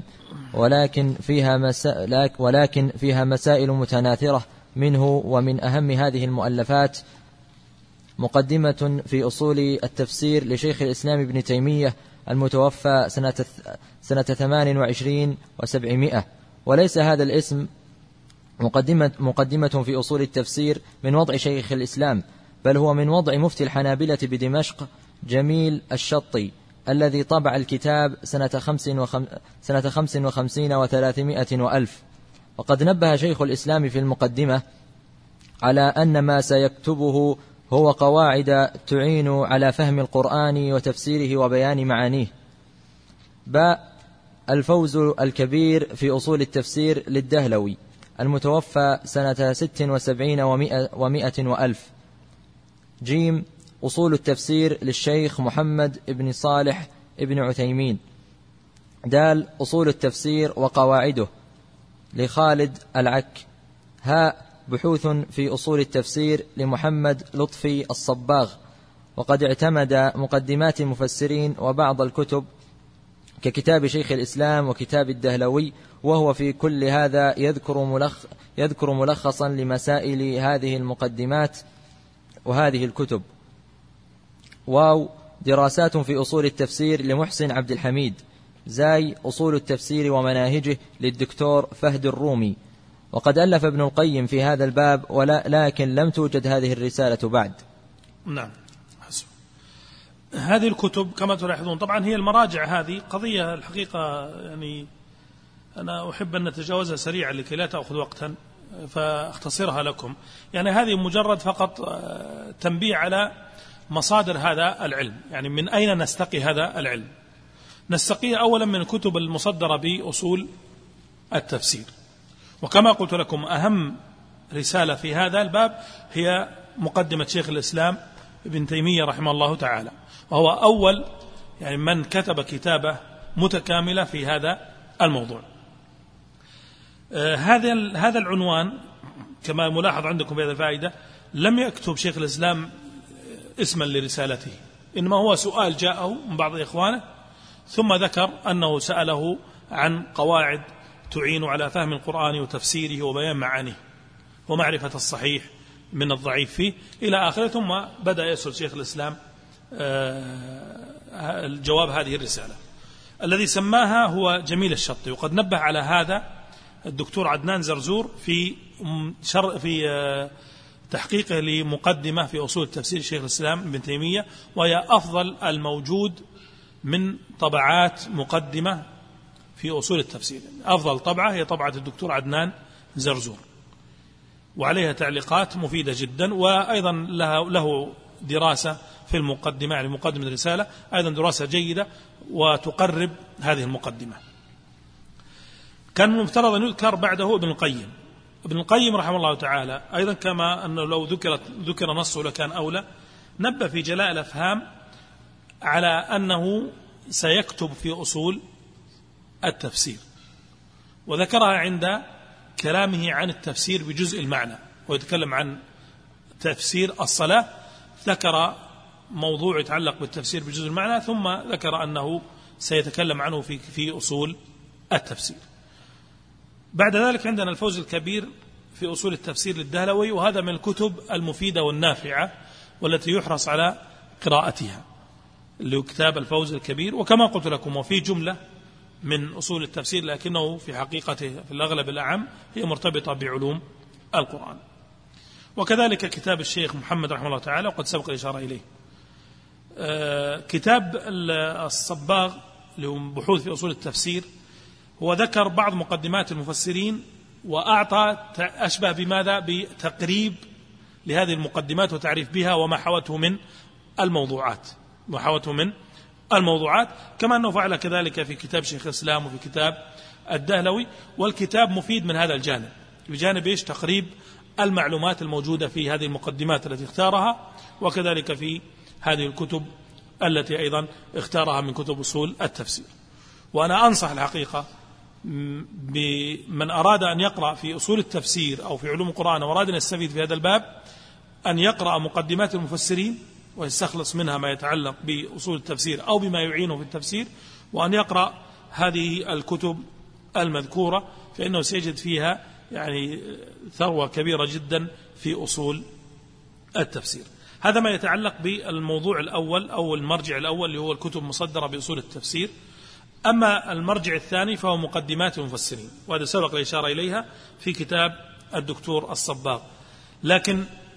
ولكن فيها مسائل متناثرة منه. ومن أهم هذه المؤلفات مقدمة في أصول التفسير لشيخ الإسلام ابن تيمية المتوفى سنة 28 و700. وليس هذا الاسم مقدمة في أصول التفسير من وضع شيخ الإسلام، بل هو من وضع مفتي الحنابلة بدمشق جميل الشطي، الذي طبع الكتاب سنة 55 و300 وألف. وقد نبه شيخ الإسلام في المقدمة على أن ما سيكتبه هو قواعد تعين على فهم القرآن وتفسيره وبيان معانيه. باء الفوز الكبير في أصول التفسير للدهلوي، المتوفى سنة 76 و100 وألف. جيم أصول التفسير للشيخ محمد بن صالح بن عثيمين. دال أصول التفسير وقواعده لخالد العك. هاء بحوث في أصول التفسير لمحمد لطفي الصباغ، وقد اعتمد مقدمات المفسرين وبعض الكتب ككتاب شيخ الإسلام وكتاب الدهلوي، وهو في كل هذا يذكر ملخصا لمسائل هذه المقدمات وهذه الكتب. واو دراسات في أصول التفسير لمحسن عبد الحميد. زاي أصول التفسير ومناهجه للدكتور فهد الرومي. وقد ألف ابن القيم في هذا الباب لكن لم توجد هذه الرسالة بعد. نعم حسب. هذه الكتب كما تلاحظون طبعا هي المراجع، هذه قضية الحقيقة يعني أنا أحب أن نتجاوزها سريعا لكي لا تأخذ وقتا فاختصرها لكم. يعني هذه مجرد فقط تنبيه على مصادر هذا العلم، يعني من أين نستقي هذا العلم. نستقيه أولا من الكتب المصدرة بأصول التفسير، وكما قلت لكم أهم رسالة في هذا الباب هي مقدمة شيخ الإسلام ابن تيمية رحمه الله تعالى، وهو أول يعني من كتب كتابة متكاملة في هذا الموضوع. هذا العنوان كما ملاحظ عندكم بهذه الفائدة لم يكتب شيخ الإسلام اسما لرسالته، إنما هو سؤال جاءه من بعض إخوانه ثم ذكر أنه سأله عن قواعد تعين على فهم القرآن وتفسيره وبيان معانيه ومعرفة الصحيح من الضعيف فيه إلى آخره، ثم بدأ يسأل شيخ الإسلام الجواب هذه الرسالة الذي سماها هو جميل الشطي. وقد نبه على هذا الدكتور عدنان زرزور في تحقيقه لمقدمة في أصول التفسير شيخ الإسلام ابن تيمية، وهي أفضل الموجود من طبعات مقدمة في أصول التفسير. أفضل طبعة هي طبعة الدكتور عدنان زرزور، وعليها تعليقات مفيدة جدا، وأيضا له دراسة في المقدمة، يعني مقدمة الرسالة أيضا دراسة جيدة وتقرب هذه المقدمة. كان مفترض أن يذكر بعده ابن القيم. ابن القيم رحمه الله تعالى أيضا كما أنه لو ذكر نصه لكان أولى. نبه في جلاء الأفهام على أنه سيكتب في أصول التفسير، وذكرها عند كلامه عن التفسير بجزء المعنى، ويتكلم عن تفسير الصلاة، ذكر موضوع يتعلق بالتفسير بجزء المعنى، ثم ذكر أنه سيتكلم عنه في أصول التفسير. بعد ذلك عندنا الفوز الكبير في أصول التفسير للدهلوي، وهذا من الكتب المفيدة والنافعة والتي يحرص على قراءتها، اللي هو كتاب الفوز الكبير. وكما قلت لكم وفي جملة من أصول التفسير، لكنه في حقيقته في الأغلب الأعم هي مرتبطة بعلوم القرآن. وكذلك كتاب الشيخ محمد رحمه الله تعالى، وقد سبق الإشارة إليه. كتاب الصباغ لبحوث في أصول التفسير، هو ذكر بعض مقدمات المفسرين وأعطى أشبه بماذا بتقريب لهذه المقدمات وتعريف بها وما حوته من الموضوعات، كما أنه فعل كذلك في كتاب شيخ الإسلام وفي كتاب الدهلوي. والكتاب مفيد من هذا الجانب، بجانب تقريب المعلومات الموجودة في هذه المقدمات التي اختارها، وكذلك في هذه الكتب التي أيضا اختارها من كتب أصول التفسير. وأنا أنصح الحقيقة بمن أراد أن يقرأ في أصول التفسير أو في علوم القرآن وأراد أن يستفيد في هذا الباب أن يقرأ مقدمات المفسرين ويستخلص منها ما يتعلق بأصول التفسير أو بما يعينه في التفسير، وأن يقرأ هذه الكتب المذكورة، فإنه سيجد فيها يعني ثروة كبيرة جدا في أصول التفسير. هذا ما يتعلق بالموضوع الأول أو المرجع الأول اللي هو الكتب المصدرة بأصول التفسير. أما المرجع الثاني فهو مقدمات المفسرين، وهذا سبق الإشارة إليها في كتاب الدكتور الصباغ. لكن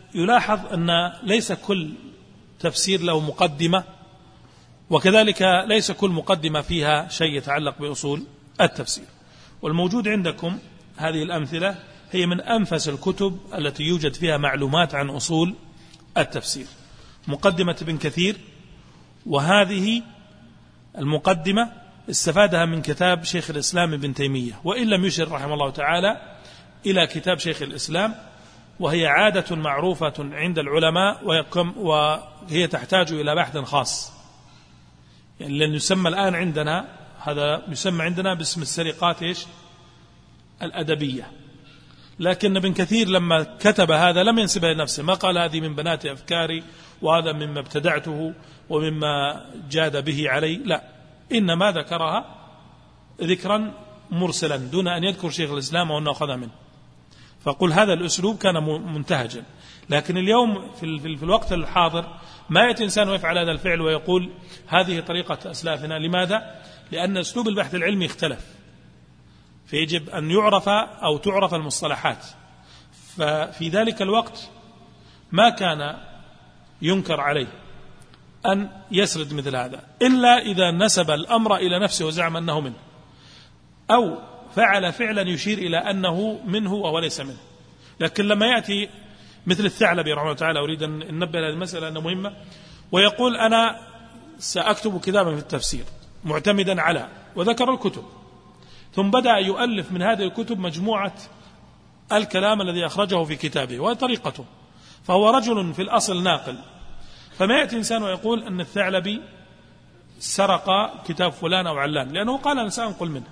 يلاحظ أن ليس كل تفسير له مقدمة، وكذلك ليس كل مقدمة فيها شيء يتعلق بأصول التفسير. والموجود عندكم هذه الأمثلة هي من أنفس الكتب التي يوجد فيها معلومات عن أصول التفسير. مقدمة ابن كثير، وهذه المقدمة استفادها من كتاب شيخ الإسلام ابن تيمية، وإن لم يشر رحمه الله تعالى إلى كتاب شيخ الإسلام، وهي عادة معروفة عند العلماء وهي تحتاج إلى بحث خاص. يعني لأن يسمى الآن عندنا، هذا يسمى عندنا باسم السرقات الأدبية، لكن ابن كثير لما كتب هذا لم ينسبها لنفسه، ما قال هذه من بنات أفكاري وهذا مما ابتدعته ومما جاد به علي، لا، إنما ذكرها ذكرا مرسلا دون أن يذكر شيخ الإسلام وأنه أخذها منه. فقل هذا الأسلوب كان منتهجا. لكن اليوم في الوقت الحاضر ما يأتي إنسان ويفعل هذا الفعل ويقول هذه طريقة أسلافنا. لماذا؟ لأن أسلوب البحث العلمي اختلف، فيجب أن يعرف أو تعرف المصطلحات. ففي ذلك الوقت ما كان ينكر عليه أن يسرد مثل هذا، إلا إذا نسب الأمر إلى نفسه وزعم أنه منه، أو فعل فعلا يشير إلى أنه منه وهو ليس منه. لكن لما يأتي مثل الثعلبي رحمه الله تعالى، أريد أن ننبه هذه المسألة أنها مهمة، ويقول أنا سأكتب كتابا في التفسير معتمدا على، وذكر الكتب، ثم بدأ يؤلف من هذه الكتب مجموعة الكلام الذي أخرجه في كتابه، وهي طريقته، فهو رجل في الأصل ناقل. فما يأتي إنسان ويقول أن الثعلبي سرق كتاب فلان أو علان لأنه قال أنا سأنقل منه.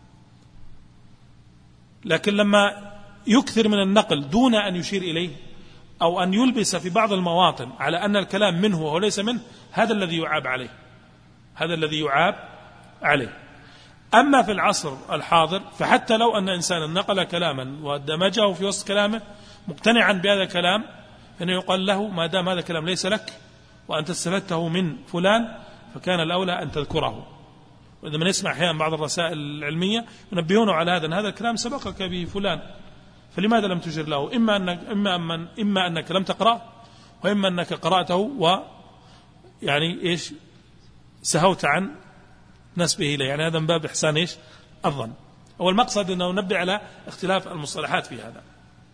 لكن لما يكثر من النقل دون أن يشير إليه أو أن يلبس في بعض المواطن على أن الكلام منه وهو ليس منه، هذا الذي يعاب عليه، هذا الذي يعاب عليه. أما في العصر الحاضر فحتى لو أن إنسانا نقل كلاما ودمجه في وسط كلامه مقتنعا بهذا الكلام، فإنه يقال له ما دام هذا الكلام ليس لك وأنت استفدته من فلان فكان الأولى أن تذكره. وإذا من يسمع أحيانا بعض الرسائل العلمية ينبهونه على هذا الكلام سبقك به فلان، فلماذا لم تشر له؟ إما أنك لم تقرأ، وإما أنك قرأته ويعني سهوت عن نسبه إليه. يعني هذا من باب إحسان الظن. والمقصد أنه ننبه على اختلاف المصطلحات في هذا.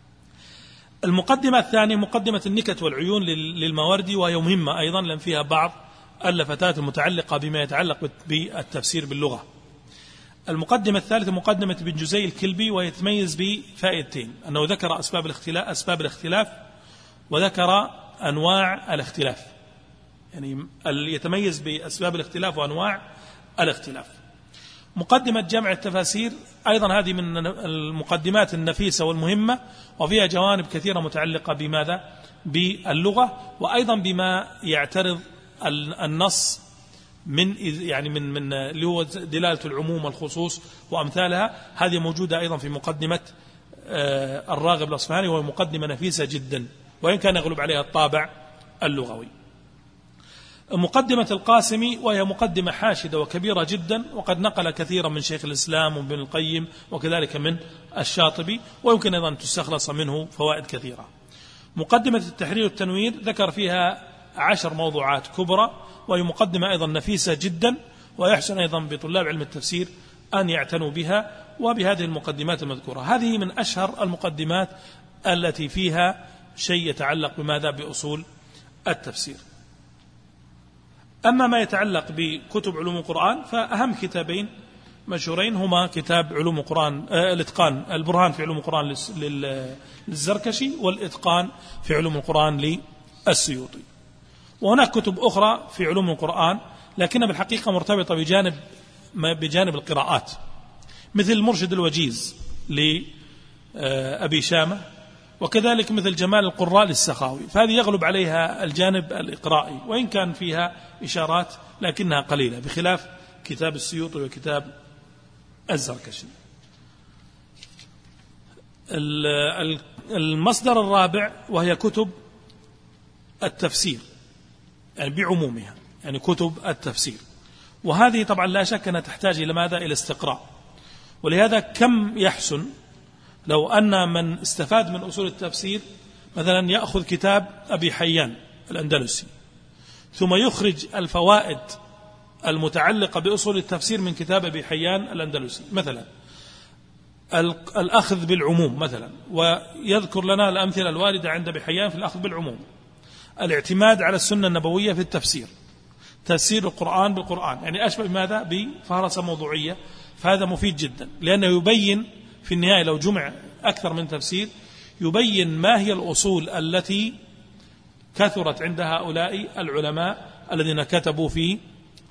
المقدمة الثانية مقدمة النكت والعيون للماوردي، وهي مهمة أيضا لأن فيها بعض اللفتات المتعلقة بما يتعلق بالتفسير باللغة. المقدمة الثالثة مقدمة ابن جزي الكلبي، وهي تميز بفائدتين: أنه ذكر أسباب الاختلاف، وذكر أنواع الاختلاف، يعني يتميز بأسباب الاختلاف وأنواع الاختلاف. مقدمة جمع التفاسير أيضا هذه من المقدمات النفيسة والمهمة، وفيها جوانب كثيرة متعلقة بماذا؟ باللغة، وأيضا بما يعترض النص من اللي هو دلالة العموم والخصوص وأمثالها. هذه موجودة أيضا في مقدمة الراغب الأصفهاني، وهي مقدمة نفيسة جدا وإن كان يغلب عليها الطابع اللغوي. مقدمة القاسمي، وهي مقدمة حاشدة وكبيرة جدا، وقد نقل كثيرا من شيخ الإسلام وابن القيم وكذلك من الشاطبي، ويمكن أيضا أن تستخلص منه فوائد كثيرة. مقدمة التحرير والتنوير ذكر فيها 10 موضوعات كبرى، وهي مقدمة أيضا نفيسة جدا، ويحسن أيضا بطلاب علم التفسير أن يعتنوا بها وبهذه المقدمات المذكورة. هذه من أشهر المقدمات التي فيها شيء يتعلق بماذا؟ بأصول التفسير. أما ما يتعلق بكتب علوم القرآن فأهم كتابين مشهورين هما كتاب علوم القرآن الإتقان، البرهان في علوم القرآن للزركشي، والإتقان في علوم القرآن للسيوطي. وهناك كتب أخرى في علوم القرآن لكنها بالحقيقة مرتبطة بجانب القراءات، مثل المرشد الوجيز لأبي شامة، وكذلك مثل جمال القراء للسخاوي، فهذه يغلب عليها الجانب الإقرائي وإن كان فيها إشارات لكنها قليلة، بخلاف كتاب السيوطي وكتاب الزركشي. المصدر الرابع وهي كتب التفسير، يعني بعمومها، يعني كتب التفسير، وهذه طبعا لا شك أنها تحتاج إلى ماذا؟ إلى استقراء. ولهذا كم يحسن لو أن من استفاد من أصول التفسير مثلا يأخذ كتاب أبي حيان الأندلسي ثم يخرج الفوائد المتعلقة بأصول التفسير من كتاب أبي حيان الأندلسي، مثلا الأخذ بالعموم مثلا، ويذكر لنا الأمثلة الواردة عند أبي حيان في الأخذ بالعموم، الاعتماد على السنة النبوية في التفسير، تفسير القرآن بالقرآن، يعني أشبه بماذا؟ بفهرسة موضوعية. فهذا مفيد جدا، لأنه يبين في النهاية لو جمع أكثر من تفسير يبين ما هي الأصول التي كثرت عند هؤلاء العلماء الذين كتبوا في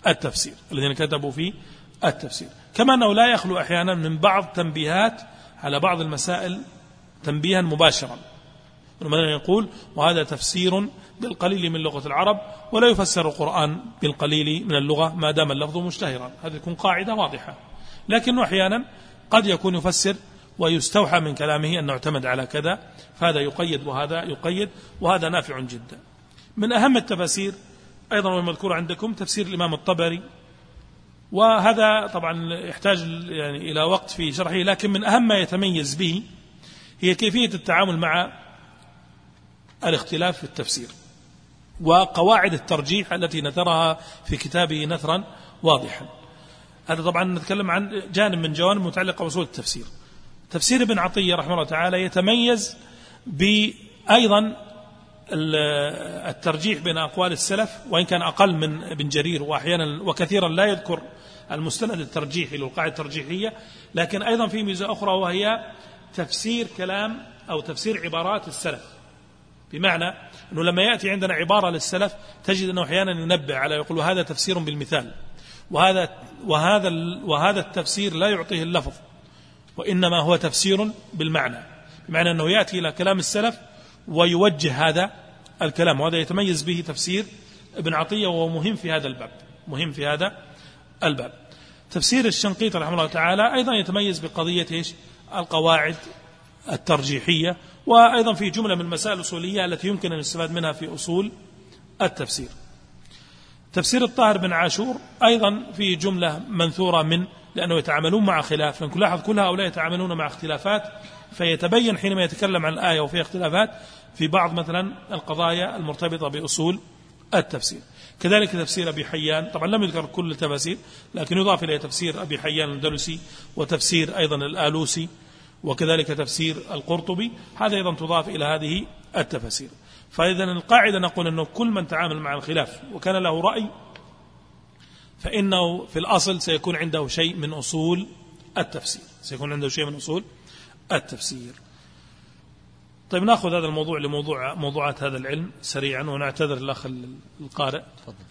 التفسير، كما أنه لا يخلو أحيانا من بعض تنبيهات على بعض المسائل تنبيها مباشرا، مثلا يقول وهذا تفسير بالقليل من لغة العرب ولا يفسر القرآن بالقليل من اللغة ما دام اللفظ مشتهرا، هذه تكون قاعدة واضحة. لكنه أحيانا قد يكون يفسر ويستوحى من كلامه أنه اعتمد على كذا، فهذا يقيد وهذا يقيد، وهذا نافع جدا. من أهم التفاسير أيضا والمذكور عندكم تفسير الإمام الطبري، وهذا طبعا يحتاج يعني إلى وقت في شرحه، لكن من أهم ما يتميز به هي كيفية التعامل مع الاختلاف في التفسير وقواعد الترجيح التي نثرها في كتابه نثرا واضحا. هذا طبعا نتكلم عن جانب من جوانب متعلقة بأصول التفسير. تفسير ابن عطية رحمه الله تعالى يتميز بأيضا الترجيح بين أقوال السلف، وإن كان أقل من ابن جرير، وأحيانا وكثيرا لا يذكر المستند الترجيحي للقاعدة الترجيحية، لكن أيضا في ميزة أخرى وهي تفسير كلام أو تفسير عبارات السلف، بمعنى أنه لما يأتي عندنا عبارة للسلف تجد أنه أحيانا ينبه على يقول هذا تفسير بالمثال، وهذا التفسير لا يعطيه اللفظ وإنما هو تفسير بالمعنى، بمعنى أنه يأتي إلى كلام السلف ويوجه هذا الكلام، وهذا يتميز به تفسير ابن عطية، وهو مهم في هذا الباب. تفسير الشنقيطي رحمه الله تعالى أيضا يتميز بقضية القواعد الترجيحية، وأيضا في جملة من المسائل الأصولية التي يمكن أن يستفاد منها في أصول التفسير. تفسير الطاهر بن عاشور أيضا في جملة منثورة لأنه يتعاملون مع خلاف، لأنك لاحظ كل هؤلاء يتعاملون مع اختلافات، فيتبين حينما يتكلم عن الآية وفي اختلافات في بعض مثلا القضايا المرتبطة بأصول التفسير. كذلك تفسير أبي حيان، طبعا لم يذكر كل التفاسير لكن يضاف إليه تفسير أبي حيان الأندلسي، وتفسير أيضا الآلوسي، وكذلك تفسير القرطبي، هذا أيضا تضاف إلى هذه التفاسير. فإذا القاعدة نقول أنه كل من تعامل مع الخلاف وكان له رأي فإنه في الأصل سيكون عنده شيء من أصول التفسير. طيب نأخذ هذا الموضوع موضوعات هذا العلم سريعا، ونعتذر الأخ القارئ.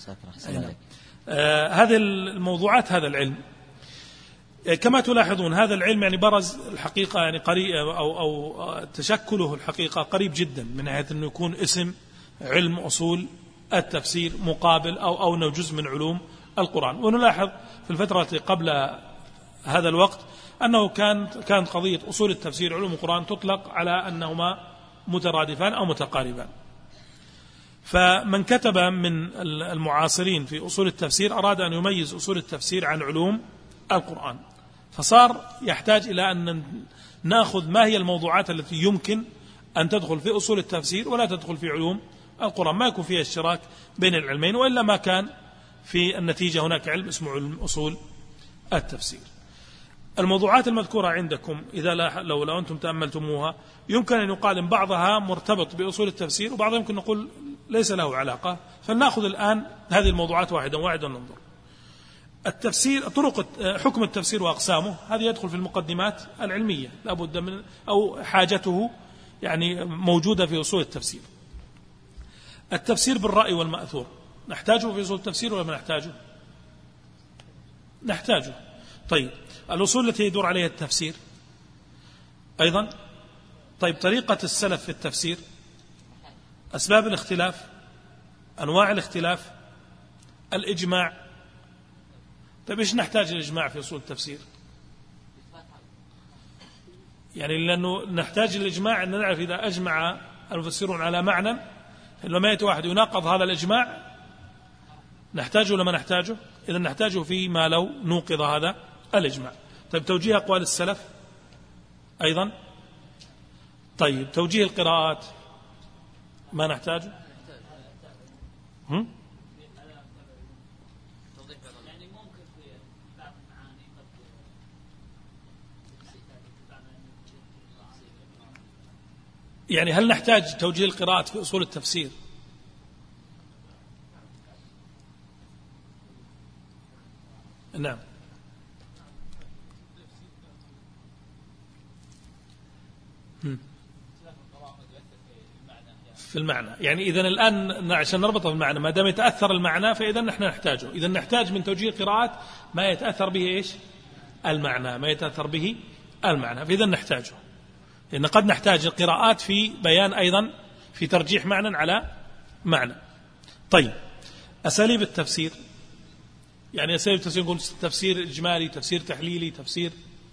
هذه الموضوعات هذا العلم كما تلاحظون هذا العلم يعني برز الحقيقة يعني قريب أو تشكله الحقيقة قريب جدا من حيث أنه يكون اسم علم أصول التفسير مقابل أو أنه جزء من علوم القرآن. ونلاحظ في الفترة قبل هذا الوقت أنه كانت قضية أصول التفسير علوم القرآن تطلق على أنهما مترادفان أو متقاربان. فمن كتب من المعاصرين في أصول التفسير أراد أن يميز أصول التفسير عن علوم القرآن، فصار يحتاج إلى أن نأخذ ما هي الموضوعات التي يمكن أن تدخل في أصول التفسير ولا تدخل في علوم القرآن، ما يكون فيها اشتراك بين العلمين، وإلا ما كان في النتيجة هناك علم اسمه علم أصول التفسير. الموضوعات المذكورة عندكم إذا لو أنتم تأملتموها يمكن أن يقال إن بعضها مرتبط بأصول التفسير وبعضها يمكن نقول ليس له علاقة. فلنأخذ الآن هذه الموضوعات واحدا ننظر. التفسير، طرق حكم التفسير وأقسامه، هذه يدخل في المقدمات العلمية لابد من أو حاجته يعني موجودة في أصول التفسير. التفسير بالرأي والمأثور نحتاجه في أصول التفسير ولا ما نحتاجه؟ طيب الأصول التي يدور عليها التفسير أيضا. طيب طريقة السلف في التفسير، أسباب الاختلاف، أنواع الاختلاف، الإجماع. طيب إيش نحتاج الإجماع في أصول التفسير؟ يعني لأنه نحتاج الإجماع أن نعرف إذا أجمع المفسرون على معنى لما يأتي واحد يناقض هذا الإجماع نحتاجه ولا ما نحتاجه؟ إذا نحتاجه فيما لو نوقض هذا الإجماع. طيب توجيه أقوال السلف أيضا. طيب توجيه القراءات ما نحتاج. يعني هل نحتاج توجيه القراءات في أصول التفسير؟ نعم. في المعنى، يعني إذن الآن عشان نربطه بالمعنى، ما دام يتأثر المعنى فإذا نحن نحتاجه. إذن نحتاج من توجيه القراءات ما يتأثر به إيش؟ المعنى، ما يتأثر به المعنى، فإذا نحتاجه، لأن قد نحتاج القراءات في بيان أيضا في ترجيح معنى على معنى. طيب، أساليب التفسير، يعني أساليب التفسير نقول تفسير إجمالي، تفسير تحليلي، تفسير،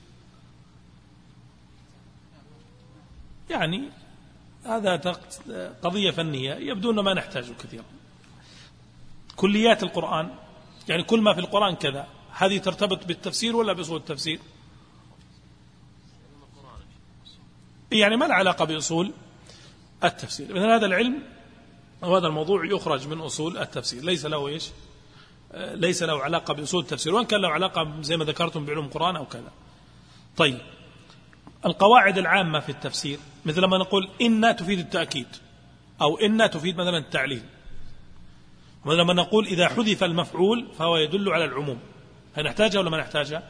يعني هذا قضية فنية يبدو أن ما نحتاجه كثيرا. كليات القرآن، يعني كل ما في القرآن كذا، هذه ترتبط بالتفسير ولا بأصول التفسير؟ يعني ما له علاقة بأصول التفسير. مثل هذا العلم وهذا الموضوع يخرج من أصول التفسير، ليس له إيش؟ ليس له علاقة بأصول التفسير، وإن كان له علاقة زي ما ذكرتم بعلوم القرآن أو كذا. طيب، القواعد العامة في التفسير، مثل ما نقول إن تفيد التأكيد، أو إن تفيد مثلا التعليل، مثل ما نقول إذا حذف المفعول فهو يدل على العموم، هل نحتاجها ولا ما نحتاجها؟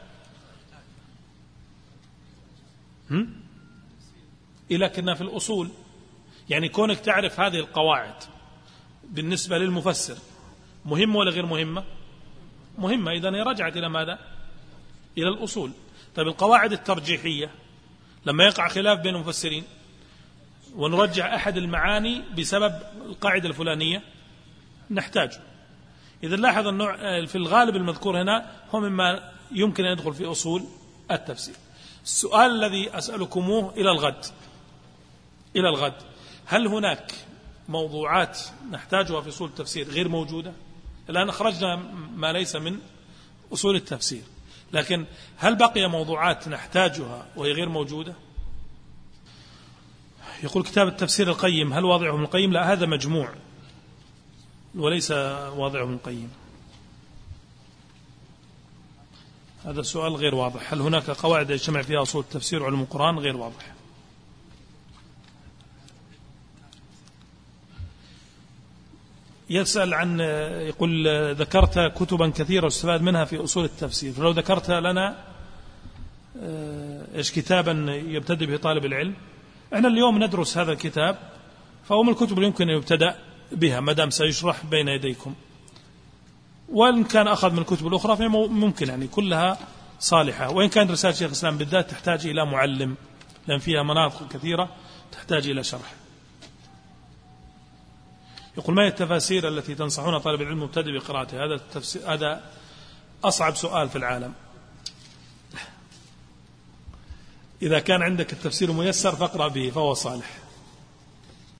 لكنها في الأصول، يعني كونك تعرف هذه القواعد بالنسبة للمفسر مهمة ولا غير مهمة؟ مهمة، إذن هي رجعت إلى ماذا؟ إلى الأصول. طيب، القواعد الترجيحية لما يقع خلاف بين المفسرين ونرجح أحد المعاني بسبب القاعدة الفلانية نحتاجه. إذا لاحظ النوع في الغالب المذكور هنا هو مما يمكن أن يدخل في أصول التفسير. السؤال الذي أسألكموه إلى الغد، هل هناك موضوعات نحتاجها في أصول التفسير غير موجودة؟ الآن أخرجنا ما ليس من أصول التفسير، لكن هل بقي موضوعات نحتاجها وهي غير موجودة؟ يقول كتاب التفسير القيم، هل واضعه ابن القيم؟ لا، هذا مجموع وليس واضعه ابن القيم. هذا السؤال غير واضح. هل هناك قواعد يجتمع فيها أصول التفسير وعلوم القرآن؟ غير واضح. يسأل عن، يقول ذكرت كتبا كثيرة واستفاد منها في أصول التفسير، فلو ذكرت لنا إيش كتابا يبتدئ به طالب العلم. احنا اليوم ندرس هذا الكتاب، فهو من الكتب اللي يمكن أن يبتدأ بها ما دام سيشرح بين يديكم، وإن كان أخذ من الكتب الأخرى فممكن، يعني كلها صالحة. وإن كان رسالة شيخ الإسلام بالذات تحتاج إلى معلم، لأن فيها مناطق كثيرة تحتاج إلى شرح. يقول ما هي التفاسير التي تنصحون طالب العلم مبتدئ بقراءته؟ هذا أصعب سؤال في العالم. إذا كان عندك التفسير ميسر فاقرأ به فهو صالح،